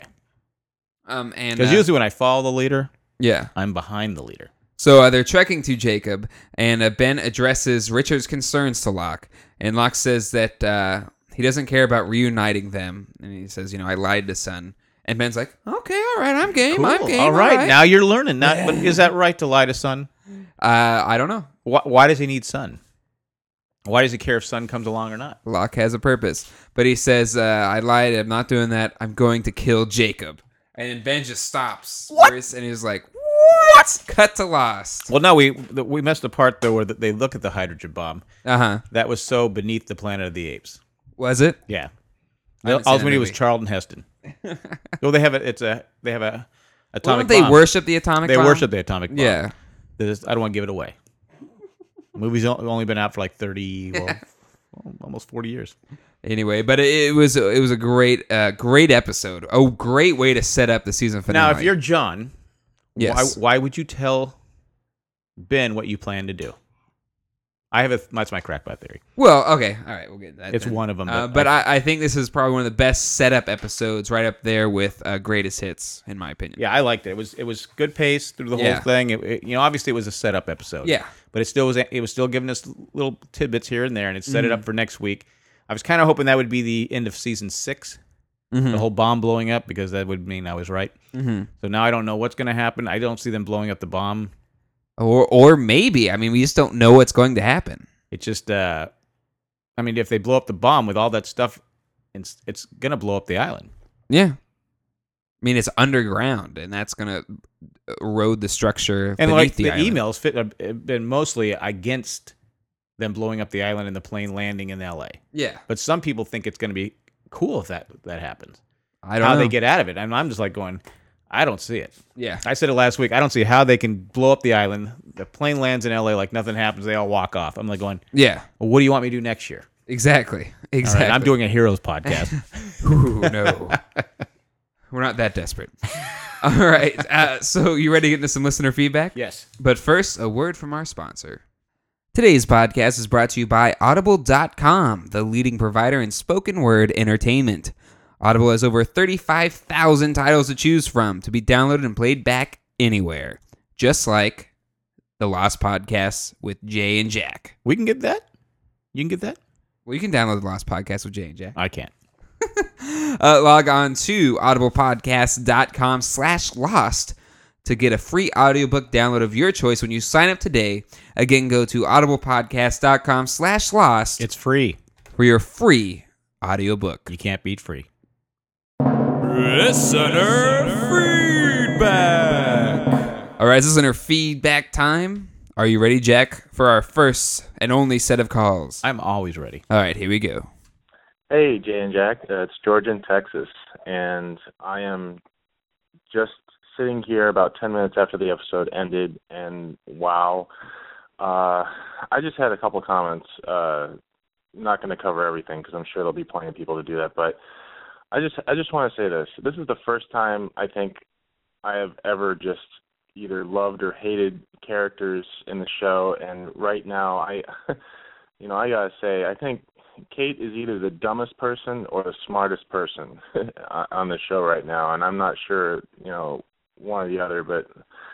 Um, and Because uh, usually when I follow the leader, yeah. I'm behind the leader. So uh, they're trekking to Jacob, and uh, Ben addresses Richard's concerns to Locke, and Locke says that uh, he doesn't care about reuniting them, and he says, you know, I lied to Son. And Ben's like, okay, all right, I'm game, I'm Cool. game. All right, now you're learning. Now, but is that right to lie to Son? Uh, I don't know. Why, why does he need Son? Why does he care if Son comes along or not? Locke has a purpose. But he says, uh, I lied, I'm not doing that, I'm going to kill Jacob. And then Ben just stops. What? And he's like, what? Cut to Lost. Well, no, we we missed the part though where they look at the hydrogen bomb. Uh-huh. That was so beneath the Planet of the Apes. Was it? Yeah. I haven't All seen we that knew was movie. Charlton Heston. Well, they have a. It's a. They have a Well, atomic. don't they bomb. worship the atomic They bomb? worship the atomic bomb. Yeah. There's- I don't want to give it away. The movie's o- only been out for like thirty, well, almost forty years. Anyway, but it, it was it was a great uh, great episode. A great way to set up the season finale. Now, if you're John, Yes. why, why would you tell Ben what you plan to do? I have a. That's my crackpot theory. Well, okay, all right, we'll get that. It's then. one of them, Uh, but but I- I, I think this is probably one of the best setup episodes, right up there with uh, greatest hits, in my opinion. Yeah, I liked it. It was it was good pace through the Yeah. whole thing. It, it- you know, obviously it was a setup episode. Yeah. but it still was. It was still giving us little tidbits here and there, and it set it Mm-hmm. up for next week. I was kind of hoping that would be the end of season six, Mm-hmm. the whole bomb blowing up, because that would mean I was right. Mm-hmm. So now I don't know what's going to happen. I don't see them blowing up the bomb. Or or maybe, I mean, we just don't know what's going to happen. It's just, uh, I mean, if they blow up the bomb with all that stuff, it's it's gonna blow up the island. Yeah. I mean, it's underground, and that's going to erode the structure And beneath like the, the, island. emails fit have been mostly against them blowing up the island and the plane landing in L A. Yeah. But some people think it's gonna be cool if that that happens. I don't How know. they get out of it, and I'm just like going, I don't see it. Yeah. I said it last week. I don't see how they can blow up the island. The plane lands in L A like nothing happens. They all walk off. I'm like going, Yeah. well, what do you want me to do next year? Exactly. All Exactly. right, I'm doing a Heroes podcast. Ooh, no. We're not that desperate. All right. Uh, so you ready to get into some listener feedback? Yes. But first, a word from our sponsor. Today's podcast is brought to you by Audible dot com, the leading provider in spoken word entertainment. Audible has over thirty-five thousand titles to choose from to be downloaded and played back anywhere, just like the Lost Podcasts with Jay and Jack. We can get that? You can get that? Well, you can download the Lost Podcast with Jay and Jack. I can't. Uh, log on to audiblepodcast.com slash lost to get a free audiobook download of your choice when you sign up today. Again, go to audiblepodcast.com slash lost It's free. for your free audiobook. You can't beat free. Listener feedback. All right, listener feedback time. Are you ready, Jack, for our first and only set of calls? I'm always ready. All right, here we go. Hey, Jay and Jack. Uh, it's George in Texas, and I am just sitting here about ten minutes after the episode ended, and wow. Uh, I just had a couple comments. Uh, not going to cover everything because I'm sure there'll be plenty of people to do that, but I just I just want to say this. This is the first time I think I have ever just either loved or hated characters in the show, and right now I, you know, I gotta say I think Kate is either the dumbest person or the smartest person on the show right now, and I'm not sure, you know, one or the other, but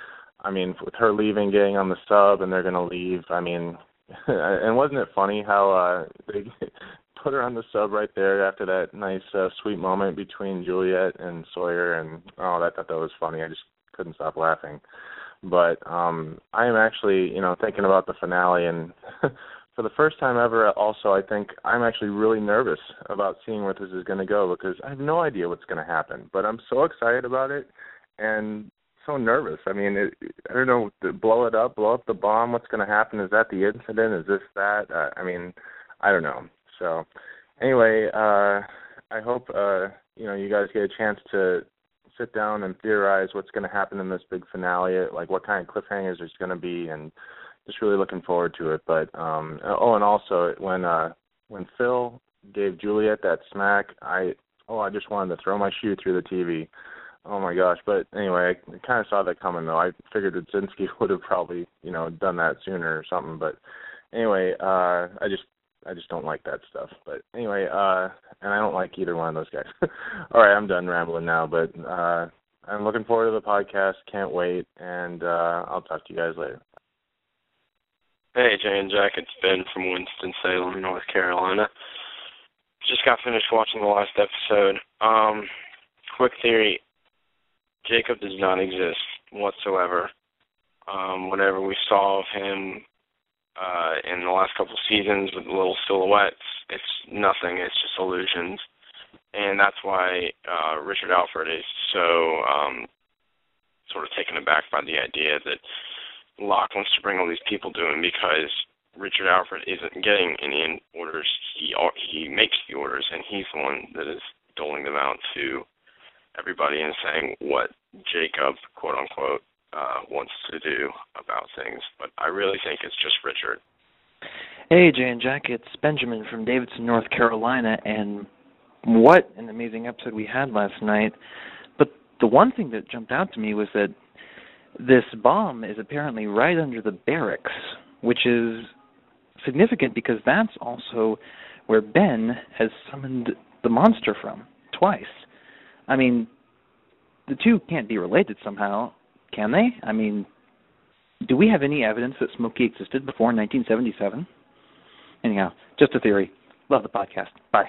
I mean, with her leaving, getting on the sub, and they're going to leave, I mean, and wasn't it funny how uh, they put her on the sub right there after that nice, uh, sweet moment between Juliet and Sawyer, and oh, I thought that was funny. I just couldn't stop laughing. But um, I am actually, you know, thinking about the finale, and for the first time ever, also, I think I'm actually really nervous about seeing where this is going to go because I have no idea what's going to happen. But I'm so excited about it and so nervous. I mean, it, I don't know, to blow it up, blow up the bomb, what's going to happen? Is that the incident? Is this that? Uh, I mean, I don't know. So anyway, uh, I hope, uh, you know, you guys get a chance to sit down and theorize what's going to happen in this big finale, like what kind of cliffhangers there's going to be, and just really looking forward to it. But um, oh, and also when uh, when Phil gave Juliet that smack, I oh I just wanted to throw my shoe through the T V. Oh my gosh! But anyway, I kind of saw that coming though. I figured that Zinsky would have probably you know done that sooner or something. But anyway, uh, I just I just don't like that stuff. But anyway, uh, and I don't like either one of those guys. All right, I'm done rambling now. But uh, I'm looking forward to the podcast. Can't wait, and uh, I'll talk to you guys later. Hey, Jay and Jack, it's Ben from Winston-Salem, North Carolina. Just got finished watching the last episode. Um, quick theory, Jacob does not exist whatsoever. Um, whatever we saw of him uh, in the last couple seasons with little silhouettes, it's nothing, it's just illusions. And that's why uh, Richard Alfred is so um, sort of taken aback by the idea that Locke wants to bring all these people to him because Richard Alfred isn't getting any orders. He he makes the orders, and he's the one that is doling them out to everybody and saying what Jacob, quote unquote, uh, wants to do about things. But I really think it's just Richard. Hey, Jay and Jack, it's Benjamin from Davidson, North Carolina, and what an amazing episode we had last night. But the one thing that jumped out to me was that this bomb is apparently right under the barracks, which is significant because that's also where Ben has summoned the monster from, twice. I mean, the two can't be related somehow, can they? I mean, do we have any evidence that Smokey existed before nineteen seventy-seven? Anyhow, just a theory. Love the podcast. Bye.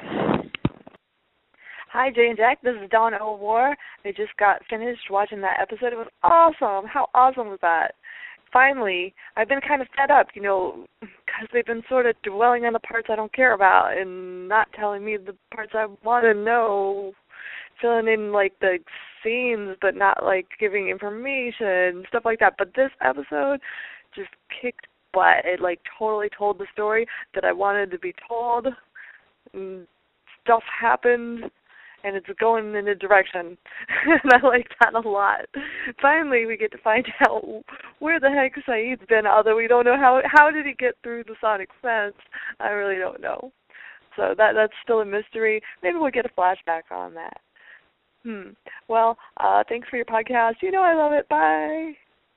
Hi, Jay and Jack. This is Dawn O'War. I just got finished watching that episode. It was awesome. How awesome was that? Finally, I've been kind of fed up, you know, because they've been sort of dwelling on the parts I don't care about and not telling me the parts I want to know, filling in, like, the scenes but not, like, giving information, stuff like that. But this episode just kicked butt. It, like, totally told the story that I wanted to be told. And stuff happened, and it's going in a direction. And I like that a lot. Finally, we get to find out where the heck Saeed's been, although we don't know how how did he get through the sonic fence. I really don't know. So that that's still a mystery. Maybe we'll get a flashback on that. Hmm. Well, uh, thanks for your podcast. You know I love it. Bye.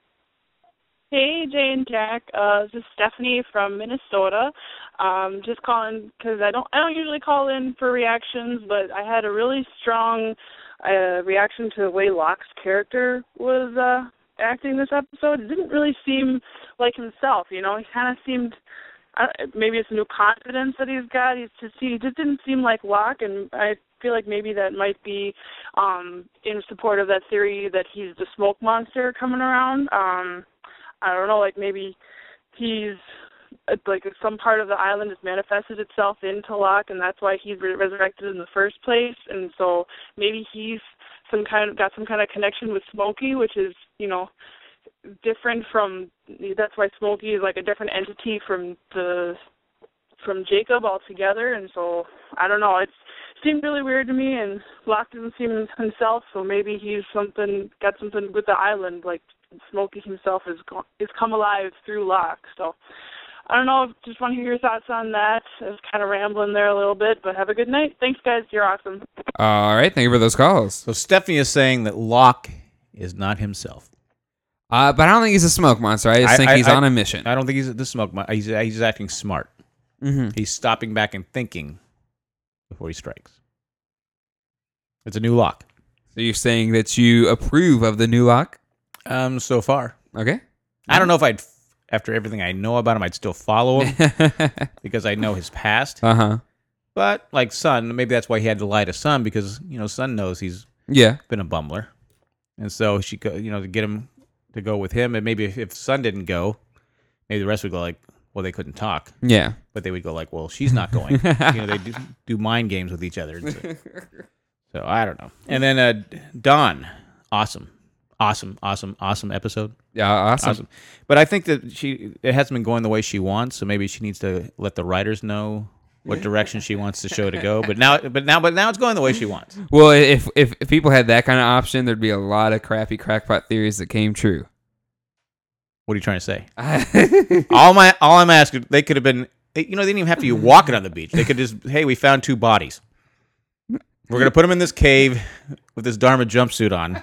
Hey, Jay and Jack. Uh, this is Stephanie from Minnesota. Um, just calling because I don't I don't usually call in for reactions, but I had a really strong uh, reaction to the way Locke's character was uh, acting this episode. It didn't really seem like himself, you know. He kind of seemed, uh, maybe it's new confidence that he's got. He's just, he just didn't seem like Locke, and I feel like maybe that might be um, in support of that theory that he's the smoke monster coming around. Um, I don't know, like maybe he's, like some part of the island has manifested itself into Locke, and that's why he's re- resurrected in the first place. And so maybe he's some kind of got some kind of connection with Smokey, which is, you know, different from. That's why Smokey is like a different entity from the from Jacob altogether. And so I don't know. It seemed really weird to me, and Locke didn't seem himself. So maybe he's something got something with the island, like Smokey himself is is come alive through Locke. So. I don't know, just want to hear your thoughts on that. I was kind of rambling there a little bit, but have a good night. Thanks, guys. You're awesome. All right. Thank you for those calls. So Stephanie is saying that Locke is not himself. Uh, but I don't think he's a smoke monster. I just I, think I, he's I, on a mission. I don't think he's the smoke monster. He's, he's acting smart. Mm-hmm. He's stopping back and thinking before he strikes. It's a new Locke. So you're saying that you approve of the new Locke? Um, so far. Okay. I don't know if I'd... After everything I know about him, I'd still follow him because I know his past. Uh-huh. But like Sun, maybe that's why he had to lie to Sun because, you know, Sun knows he's yeah been a bumbler. And so she, you know, to get him to go with him, and maybe if, if Sun didn't go, maybe the rest would go like, well, they couldn't talk. Yeah. But they would go like, well, she's not going. You know, they do, do mind games with each other. So, so I don't know. And then uh, Dawn, awesome. Awesome, awesome, awesome episode. Yeah, awesome. awesome. But I think that she it hasn't been going the way she wants, so maybe she needs to let the writers know what direction she wants the show to go. But now, but now, but now it's going the way she wants. Well, if if, if people had that kind of option, there'd be a lot of crappy crackpot theories that came true. What are you trying to say? all my all I'm asking, they could have been. They, you know, they didn't even have to be walking on the beach. They could just, hey, we found two bodies. We're gonna put them in this cave with this Dharma jumpsuit on.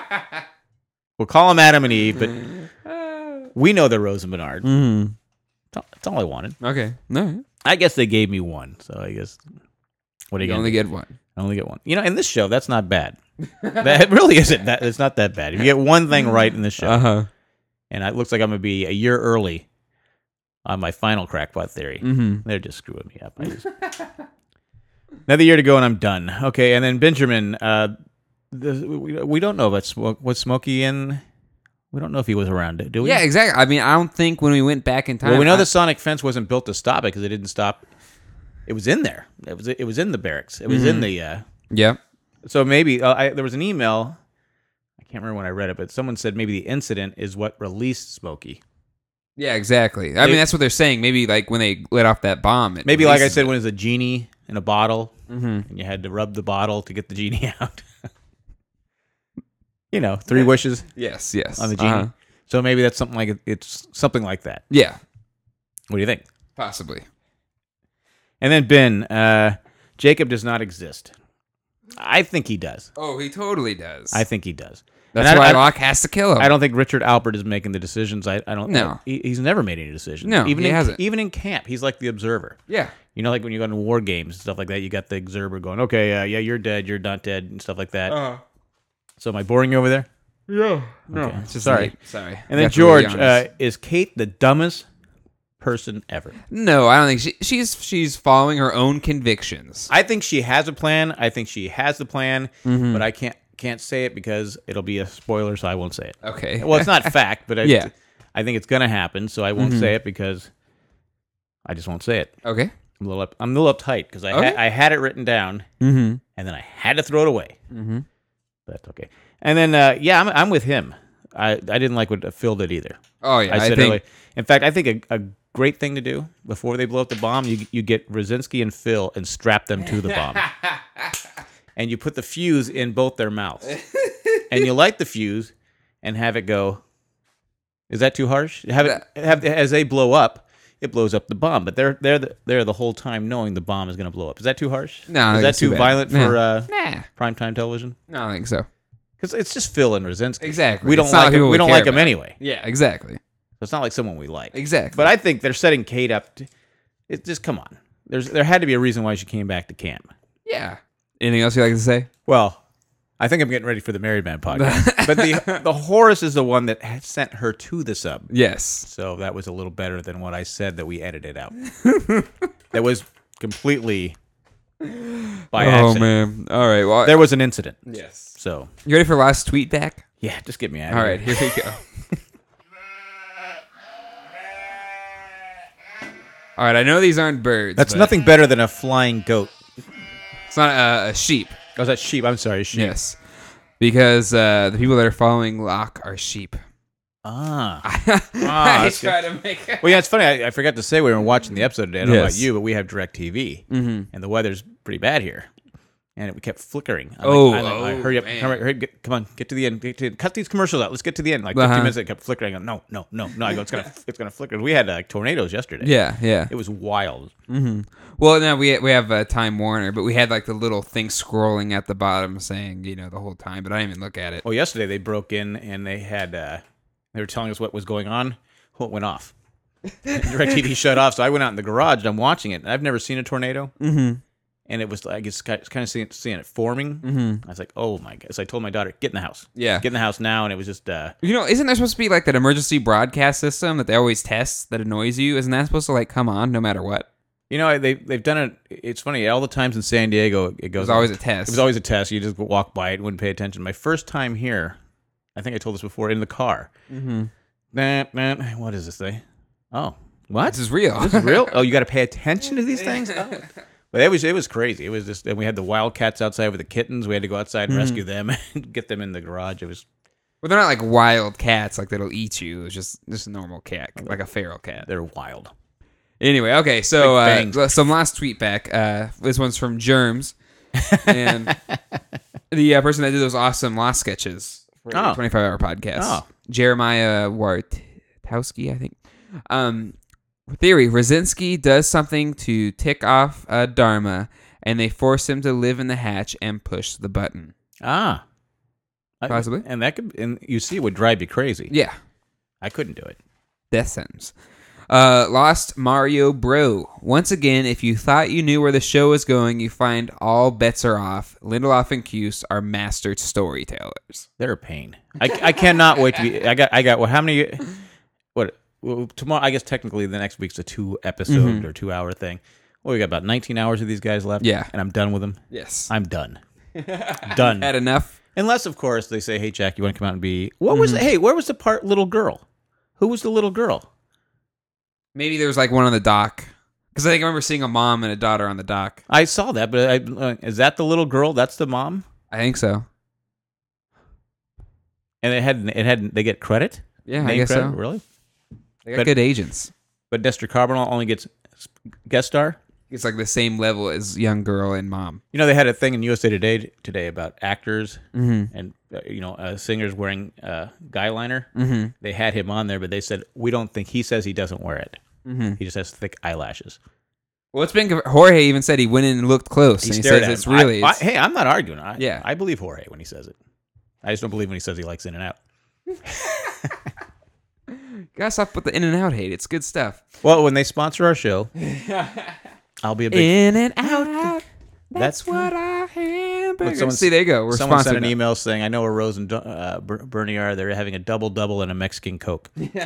We'll call them Adam and Eve, but we know they're Rose and Bernard. Mm-hmm. That's, all, that's all I wanted. Okay. No. I guess they gave me one, so I guess. What are you, you gonna only do? get one. I only get one. You know, in this show, that's not bad. That really isn't. That it's not that bad. If you get one thing right in this show, uh-huh. and it looks like I'm gonna be a year early on my final crackpot theory. Mm-hmm. They're just screwing me up. I just... Another year to go, and I'm done. Okay, and then Benjamin. Uh, The, we, we don't know about Smoke. Was Smokey in? We don't know if he was around. Do we? Yeah, exactly. I mean, I don't think when we went back in time. Well, we know I, the sonic fence wasn't built to stop it because it didn't stop. It was in there. It was. It was in the barracks. It was mm-hmm. in the. Uh, yep. So maybe uh, I, there was an email. I can't remember when I read it, but someone said maybe the incident is what released Smokey. Yeah, exactly. I Maybe, mean, that's what they're saying. Maybe like when they let off that bomb. It maybe like I releases said, it. when it's a genie in a bottle, mm-hmm. and you had to rub the bottle to get the genie out. You know, three wishes. Yes, yes. On the genie. Uh-huh. So maybe that's something like it's something like that. Yeah. What do you think? Possibly. And then Ben, uh, Jacob does not exist. I think he does. Oh, he totally does. I think he does. That's And I- why I- Locke has to kill him. I don't think Richard Alpert is making the decisions. I, I don't. No. he, he's never made any decisions. No, even he in, hasn't. Even in camp, he's like the observer. Yeah. You know, like when you go into war games and stuff like that, you got the observer going, "Okay, uh, yeah, you're dead, you're not dead," and stuff like that. Uh, So am I boring you over there? yeah. No, Okay. it's just Sorry. late. Sorry. And then Got to be George, honest. uh, is Kate the dumbest person ever? no, I don't think she, she's she's following her own convictions. I think she has a plan. I think she has the plan, Mm-hmm. but I can't can't say it because it'll be a spoiler, so I won't say it. Okay. Well, it's not fact, but I, Yeah. I think it's gonna happen, so I won't Mhm. say it because I just won't say it. Okay. I'm a little up, I'm a little uptight because I Okay. ha- I had it written down Mm-hmm. and then I had to throw it away. Mm-hmm. But that's okay. And then uh, yeah, I'm I'm with him. I, I didn't like what Phil did either. Oh yeah. I I, said think. earlier. In fact, I think a, a great thing to do before they blow up the bomb, you you get Brzezinski and Phil and strap them to the bomb, and you put the fuse in both their mouths, and you light the fuse and have it go. Is that too harsh? Have it have as they blow up, it blows up the bomb, but they're they're the, they're the whole time knowing the bomb is going to blow up. Is that too harsh? No, I is think that it's too, too bad. violent Nah. for uh, Nah. primetime television? No, I don't think so. Because it's just Phil and Brzezinski. Exactly. We don't It's not like like him. people We we don't care like him about. anyway. Yeah. Exactly. So it's not like someone we like. Exactly. But I think they're setting Kate up. To, it just come on. There's there had to be a reason why she came back to camp. Yeah. Anything else you like to say? Well, I think I'm getting ready for the Married Man podcast. But the the Horace is the one that had sent her to the sub. Yes. So that was a little better than what I said that we edited out. That was completely by Oh accident. man. All right. Well, There was an incident. yes. So You ready for last tweet back? yeah, just get me out. All of right. here. Here we go. All right. I know these aren't birds. That's but nothing better than a flying goat. It's not a, a sheep. Oh, is that sheep? I'm sorry, sheep. Yes. Because uh, the people that are following Locke are sheep. Ah. I that's try to make it. Well, yeah, it's funny. I, I forgot to say we were watching the episode today. I don't know about Yes. you, but we have DirecTV, Mhm. and the weather's pretty bad here, and it kept flickering. I'm Oh, like, I'm like, all right, oh, hurry up, man. hurry, hurry, get, come on, get to the end. Get to, cut these commercials out. Let's get to the end. Like Uh-huh. fifteen minutes, it kept flickering. I go, no, no, no, no. I go, it's gonna, it's gonna flicker. We had uh, tornadoes yesterday. Yeah, yeah. it was wild. Mm-hmm. Well, now we we have uh, Time Warner, but we had like the little thing scrolling at the bottom saying, you know, the whole time, but I didn't even look at it. Well, yesterday they broke in and they had, uh, they were telling us what was going on. Well, it went off. DirecTV shut off, so I went out in the garage and I'm watching it. And I've never seen a tornado. Mm-hmm. And it was like it's kind of seeing, seeing it forming. Mm-hmm. I was like, "Oh my god!" So I told my daughter, "Get in the house." Yeah. Get in the house now. And it was just, uh, You know, isn't there supposed to be like that emergency broadcast system that they always test that annoys you? Isn't that supposed to like come on no matter what? you know, they they've done it. It's funny. All the times in San Diego, it goes. It was always a test. It was always a test. You just walk by it, and wouldn't pay attention. My first time here, I think I told this before, in the car. Mm-hmm. Nah, nah, what is this thing? Oh, what? This is real. This is real. Oh, you got to pay attention to these things. Oh. But it was it was crazy. It was just, and we had the wildcats outside with the kittens. We had to go outside and Mhm. rescue them and get them in the garage. It was. Well, they're not like wild cats, like that'll eat you. It's just just a normal cat, like a feral cat. They're wild. Anyway, okay, so Big uh, some last tweet back. Uh, this one's from Germs, and the uh, person that did those awesome Lost sketches for the Oh. twenty-five hour podcast, Oh. Jeremiah Wartowski, I think. Um, theory: Brzezinski does something to tick off uh, Dharma, and they force him to live in the hatch and push the button. Ah, I- Possibly. and that could, and you see, it would drive you crazy. Yeah, I couldn't do it. death sentence. Uh, Lost Mario Bro. Once again, if you thought you knew where the show was going, you find all bets are off. Lindelof and Cuse are master storytellers. They're a pain. I, I cannot wait to be. I got. I got. Well, how many? What? Well, tomorrow. I guess technically the next week's a two episode Mhm. or two hour thing. Well, we got about nineteen hours of these guys left. Yeah. and I'm done with them. Yes. I'm done. Done. Had enough? Unless, of course, they say, "Hey, Jack, you want to come out and be?" What was? Hey, where was the part little girl? Who was the little girl? Maybe there was like one on the dock. Because I think I remember seeing a mom and a daughter on the dock. I saw that, but I, uh, is that the little girl? That's the mom. I think so. And it had. It had. They get credit. Yeah, I Name guess credit? so. Really? They got But- good agents. But Dexter Carbonell only gets guest star. It's like the same level as young girl and mom. You know, they had a thing in U S A Today today about actors Mm-hmm. and uh, you know uh, singers wearing uh, guy liner. Mm-hmm. They had him on there, but they said we don't think he says he doesn't wear it. Mm-hmm. He just has thick eyelashes. Well, it's been Jorge even said he went in and looked close, He and he stared says at it's him. really. I, I, it's, hey, I'm not arguing. I, Yeah. I believe Jorge when he says it. I just don't believe when he says he likes In and Out. gotta stop with the in and out hate. It's good stuff. Well, when they sponsor our show, I'll be a big. In and out. That's what our hamburgers. someone- See, there you go. We're Someone sponsored sent an now. email saying, "I know where Rose and Do- uh, Ber- Bernie are. They're having a double double and a Mexican Coke."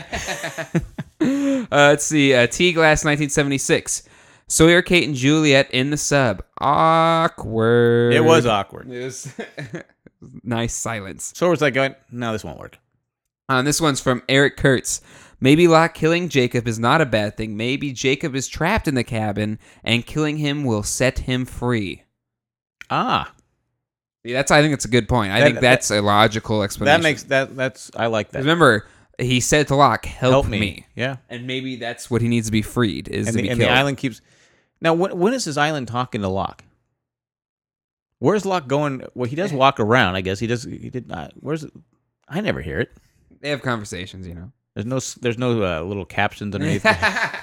Uh, let's see. Uh, Tea Glass, nineteen seventy-six. Sawyer, Kate, and Juliet in the sub. Awkward. It was awkward. It was nice silence. So was like going, "No, this won't work." Um, this one's from Eric Kurtz. Maybe Locke killing Jacob is not a bad thing. Maybe Jacob is trapped in the cabin, and killing him will set him free. Ah, Yeah, that's. I think it's a good point. I That- think that's a logical explanation. that makes that. That's I like that. Remember, he said to Locke, "Help, Help me. me. Yeah. And maybe that's what he needs to be freed is And, to the, be and killed. the island keeps. Now, when, when is this island talking to Locke? Where's Locke going? Well, he does walk around. I guess he does. He did not. Where's it? I never hear it. They have conversations, you know. There's no. There's no uh, little captions underneath. uh,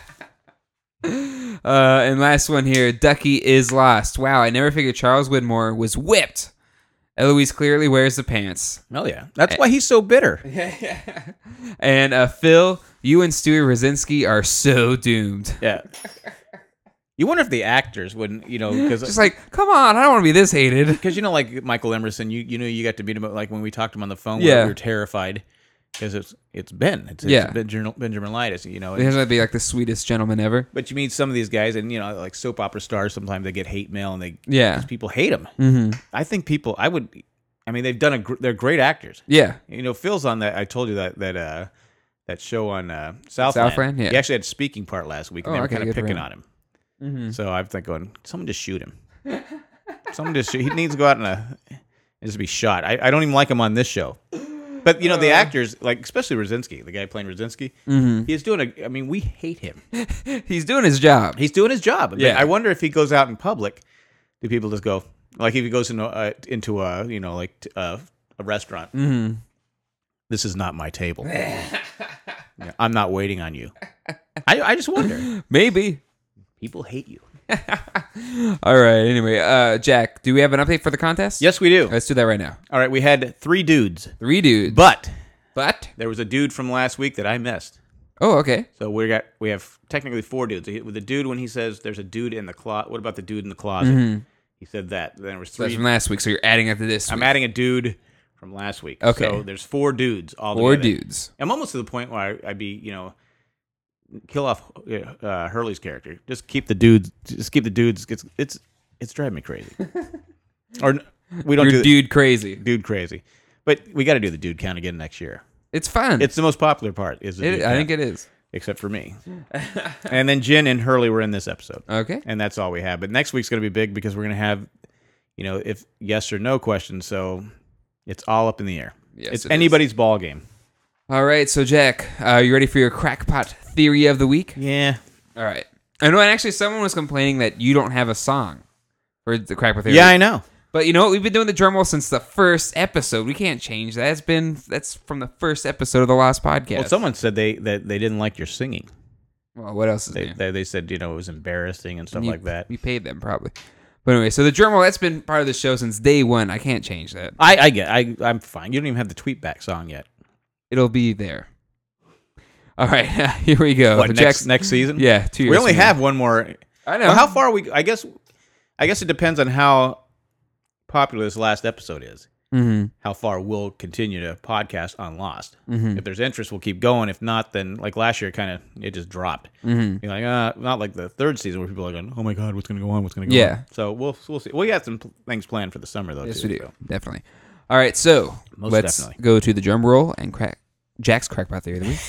and last one here, Ducky is lost. Wow, I never figured Charles Widmore was whipped. Eloise clearly wears the pants. Oh yeah, that's why he's so bitter. And uh, Phil, you and Stewie Rosinski are so doomed. Yeah. You wonder if the actors wouldn't, you know, because Just like, come on, I don't want to be this hated. because you know, like Michael Emerson, you you know, you got to meet him like when we talked to him on the phone. Yeah. we were terrified because it's it's Ben, it's, Yeah. it's Benjamin Benjamin Lightus, you know. He has to be like the sweetest gentleman ever. But you meet some of these guys, and you know, like soap opera stars, sometimes they get hate mail, and they Yeah. 'cause people hate them. Mm-hmm. I think people, I would, I mean, they've done a, gr- they're great actors. Yeah. You know, Phil's on that. I told you that that uh, that show on uh, Southland. Southland, yeah. He actually had a speaking part last week, and Oh, they were okay, kind of good for picking him. on him. Mm-hmm. So I'm thinking, someone just shoot him. Someone just shoot. He needs to go out and, uh, and just be shot. I, I don't even like him on this show. But you know, the actors, like especially Rosinski, the guy playing Rosinski, Mm-hmm. he's doing a. I mean, we hate him. He's doing his job. He's doing his job. But Yeah. I wonder if he goes out in public, do people just go like if he goes into uh, into a you know like t- uh, a restaurant? Mm-hmm. This is not my table. Yeah, I'm not waiting on you. I I just wonder. Maybe. People hate you. All right. Anyway, uh, Jack, do we have an update for the contest? Yes, we do. Let's do that right now. All right, we had three dudes, Three dudes. but But. there was a dude from last week that I missed. Oh, okay. So we got we have technically four dudes. With the dude when he says there's a dude in the closet. What about the dude in the closet? Mm-hmm. He said that. Then there was So that's three. from last week, so you're adding up to this I'm week. adding a dude from last week. Okay. So there's four dudes all Four together. dudes. I'm almost to the point where I, I'd be, you know, kill off uh, Hurley's character. Just keep the dudes. Just keep the dudes. It's it's it's driving me crazy. Or we don't You're do dude crazy. dude crazy, but we got to do the dude count again next year. It's fun. It's the most popular part. Is the It, dude I count, think it is. except for me. And then Jen and Hurley were in this episode, Okay. and that's all we have. But next week's going to be big because we're going to have, you know, if yes or no questions. So it's all up in the air. Yes, it's it is. anybody's ball game. All right. So, Jack, uh, you ready for your crackpot theory of the week? Yeah. All right. I know, and actually, someone was complaining that you don't have a song for the crackpot theory. Yeah, I know. But you know what? We've been doing the drum roll since the first episode. We can't change that. It's been that's from the first episode of the Lost Podcast. Well, someone said they that they didn't like your singing. Well, what else is They, new? they they said you know it was embarrassing and stuff You- like that. We paid them probably. But anyway, so the drum roll, that's been part of the show since day one. I can't change that. I I get I I'm fine. You don't even have the tweet back song yet. It'll be there. All right, here we go. What The next Jack's- next season? Yeah, two years. we only from now. have one more. I know. Well, how far are we? I guess I guess it depends on how popular this last episode is. Mm-hmm. How far we'll continue to podcast on Lost. Mm-hmm. If there's interest, we'll keep going. If not, then like last year, kind of it just dropped. Mm-hmm. You're like, uh, not like the third season where people are going, "Oh my god, what's going to go on? What's going to go Yeah. on?" So we'll we'll see. We got some pl- things planned for the summer though. Yes, too, we do. so. Definitely. All right, so Most let's definitely. go to the drum roll and crack Jack's crackpot theory of the week.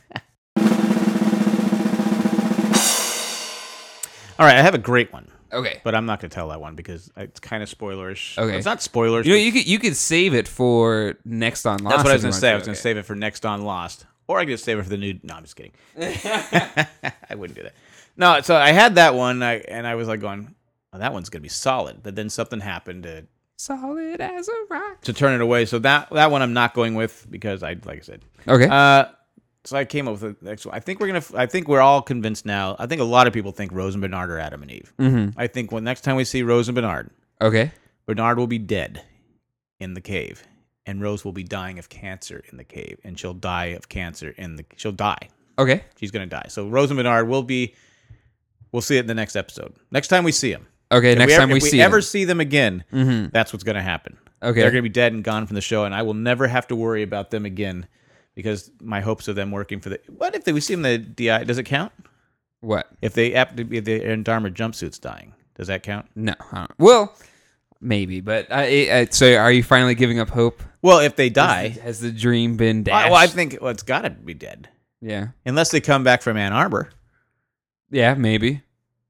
All right, I have a great one, Okay. but I'm not going to tell that one because it's kind of spoilerish. Okay. It's not spoilers. You know, but you could you could save it for next on Lost. that's what I was if you going to say. I want was going to Okay. save it for next on Lost, or I could just save it for the new. No, I'm just kidding. I wouldn't do that. No, so I had that one, I, and I was like going, oh, that one's going to be solid. But then something happened to Solid as a rock. to turn it away. So that that one I'm not going with because I, like I said, Okay. uh, So I came up with the next one. I think we're gonna. I think we're all convinced now. I think a lot of people think Rose and Bernard are Adam and Eve. Mm-hmm. I think when next time we see Rose and Bernard, Okay. Bernard will be dead in the cave, and Rose will be dying of cancer in the cave, and she'll die of cancer in the. She'll die. Okay. She's gonna die. So Rose and Bernard will be. We'll see it in the next episode. Next time we see them. Okay. If Next we time ever, we if see we ever them. see them again, Mm-hmm. that's what's gonna happen. Okay. They're gonna be dead and gone from the show, and I will never have to worry about them again. Because my hopes of them working for the what if they, we see them in the D I? Does it count? What? If they if they're in Dharma jumpsuits dying, does that count? No. I don't- Well, maybe, but I, I, so are you finally giving up hope? Well, if they die, Has, has the dream been I, dashed? well, I think well, it's got to be dead Yeah. unless they come back from Ann Arbor. Yeah. Maybe.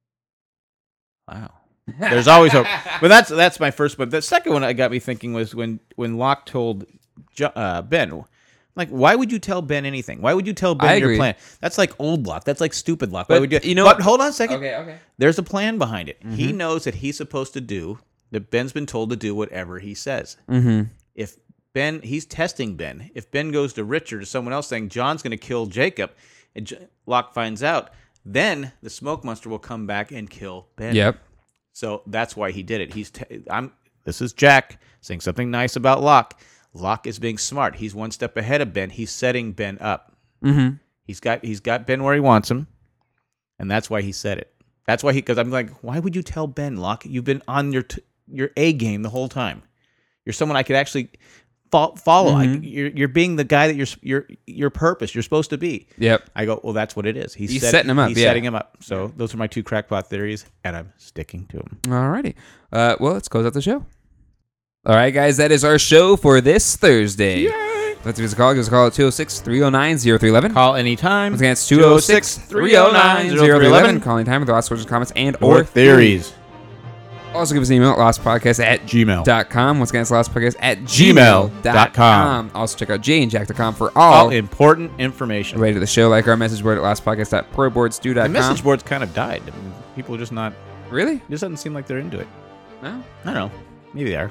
Wow. There's always hope, but that's that's my first. But the second one that got me thinking was when when Locke told Jo- uh, Ben. Like, why would you tell Ben anything? Why would you tell Ben I your agree. plan? That's like old Locke. That's like stupid Locke. Why But would you? you know but what- hold on a second. Okay. Okay. There's a plan behind it. Mm-hmm. He knows that he's supposed to do, that Ben's been told to do whatever he says. Mm-hmm. If Ben, he's testing Ben. If Ben goes to Richard or someone else saying John's going to kill Jacob, and J- Locke finds out, then the smoke monster will come back and kill Ben. Yep. So that's why he did it. He's, te- I'm, this is Jack saying something nice about Locke. Locke is being smart. He's one step ahead of Ben. He's setting Ben up. Mm-hmm. He's got he's got Ben where he wants him, and that's why he said it. That's why he because I'm like, why would you tell Ben, Locke? You've been on your t- your A game the whole time. You're someone I could actually fo- follow. Mhm. I, you're you're being the guy that you're your your purpose. You're supposed to be. Yep. I go, well, that's what it is. He's, He's set- setting him up, He's yeah. setting him up. So those are my two crackpot theories, and I'm sticking to them. Alrighty. Uh, well, let's close out the show. All right, guys, that is our show for this Thursday. Let's give us a call. Give us a call at two oh six, three oh nine, oh three one one. Call anytime. Once again, it's two oh six, three oh nine, oh three one one. Calling time with lost questions, comments, and or or theories. Also, give us an email at lostpodcast at Gmail. dot com. Once again, it's lostpodcast at Gmail gmail dot dot com. com. Also, check out jay and jack dot com for all All important information. related to the show, like our message board at lostpodcast dot pro board stew dot com. The message board's kind of died. I mean, people are just not. Really? It just doesn't seem like they're into it. No? I don't know. Maybe they are.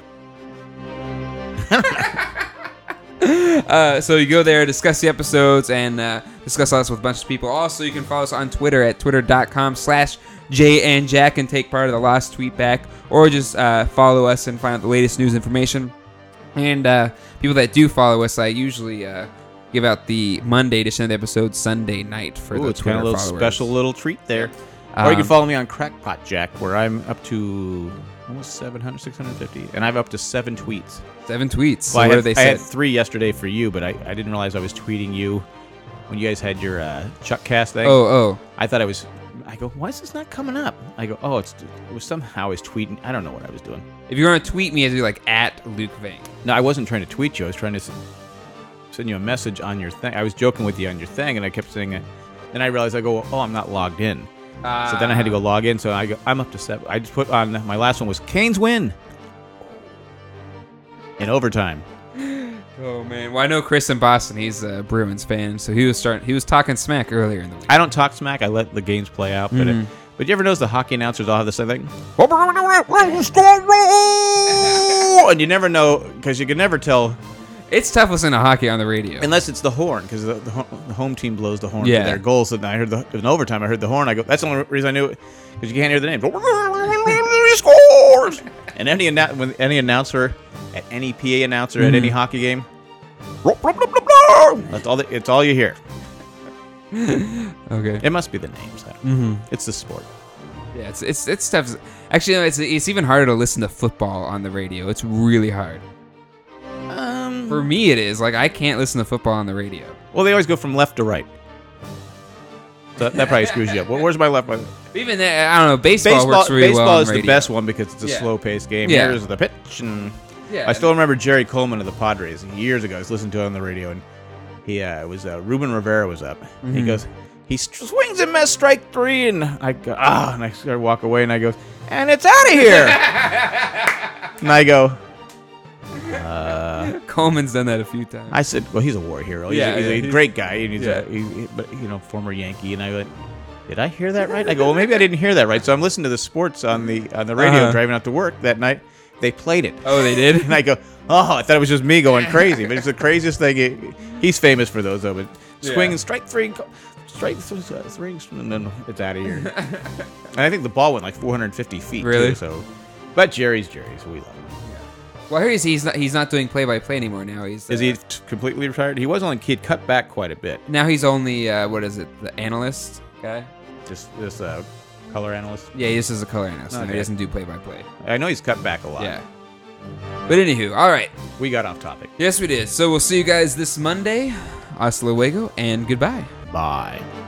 Uh, so you go there, discuss the episodes, and uh, discuss us with a bunch of people. Also, you can follow us on Twitter at twitter dot com slash Jay and Jack and take part of the Lost Tweet Back, or just uh, follow us and find out the latest news information. And uh, people that do follow us, I usually uh, give out the Monday edition of the episode Sunday night for Ooh, the it's Twitter kind of a little followers. special little treat there. Or you can Um, follow me on Crackpot Jack, where I'm up to almost seven hundred, six hundred fifty, and I've up to seven tweets. Seven tweets. Well, so I, what had, have they I said? had three yesterday for you, but I, I didn't realize I was tweeting you when you guys had your uh, Chuck Cast thing. Oh, oh. I thought I was. I go, why is this not coming up? I go, oh, it's it was somehow I was tweeting. I don't know what I was doing. If you're going to tweet me, it'd be like at Luke Vang. No, I wasn't trying to tweet you. I was trying to s- send you a message on your thing. I was joking with you on your thing, and I kept saying it. Then I realized I go, oh, I'm not logged in. Uh, So then I had to go log in. So I go, I'm up to seven. I just put on my last one was Canes win in overtime. Oh man, well I know Chris in Boston. He's a Bruins fan, so he was starting. He was talking smack earlier in the week. I don't talk smack. I let the games play out. But Mhm. it, but you ever notice the hockey announcers all have the same thing? And you never know because you can never tell It's tough listening to hockey on the radio. unless it's the horn because the, the, ho- the home team blows the horn Yeah. for their goals. And I heard the in overtime. I heard the horn. I go. That's the only reason I knew it because you can't hear the name. He scores. And any annou- when any announcer at any P A announcer at Mhm. any hockey game. That's all. The, it's all you hear. Okay. It must be the names. I don't know. Mm-hmm. It's the sport. Yeah, it's it's it's tough. Actually, no, it's it's even harder to listen to football on the radio. It's really hard. Um, For me, it is. Like I can't listen to football on the radio. well, they always go from left to right. So that, that probably screws you up. Well, where's my left? My, Even that, I don't know. Baseball, baseball works really baseball well on is the radio. best one because it's a Yeah. slow-paced game. Yeah. Here's the pitch, and Yeah. I still remember Jerry Coleman of the Padres years ago. I was listening to it on the radio, and he uh, it was uh, Ruben Rivera was up. He Mhm. goes, he st- swings and miss strike three, and I go ah, and I start to walk away, and I go, and it's out of here. And I go, uh, Coleman's done that a few times. I said, well, he's a war hero. He's, Yeah, a, he's yeah, a he's- great guy, and he's yeah. a, he, he- but you know, former Yankee. And I went, did I hear that right? I go, well, maybe I didn't hear that right. So I'm listening to the sports on the on the radio Uh-huh. driving out to work that night, They played it. Oh, they did? And I go, oh, I thought it was just me going crazy. But it's the craziest thing. It, he's famous for those, though. But swing Yeah. and strike three, strike three, and then it's out of here. And I think the ball went like four hundred fifty feet, Really? too. So, but Jerry's Jerry, so we love him. Well, here he's, he's not he's not doing play by play anymore now. He's Is uh, he t- completely retired? He was only he'd cut back quite a bit. now he's only uh, what is it? The analyst guy? Just this uh, color analyst. Yeah, he just is a color analyst. now. Okay. He doesn't do play by play. I know he's cut back a lot. Yeah. But anywho, all right. We got off topic. Yes, we did. So we'll see you guys this Monday. Hasta luego and goodbye. Bye.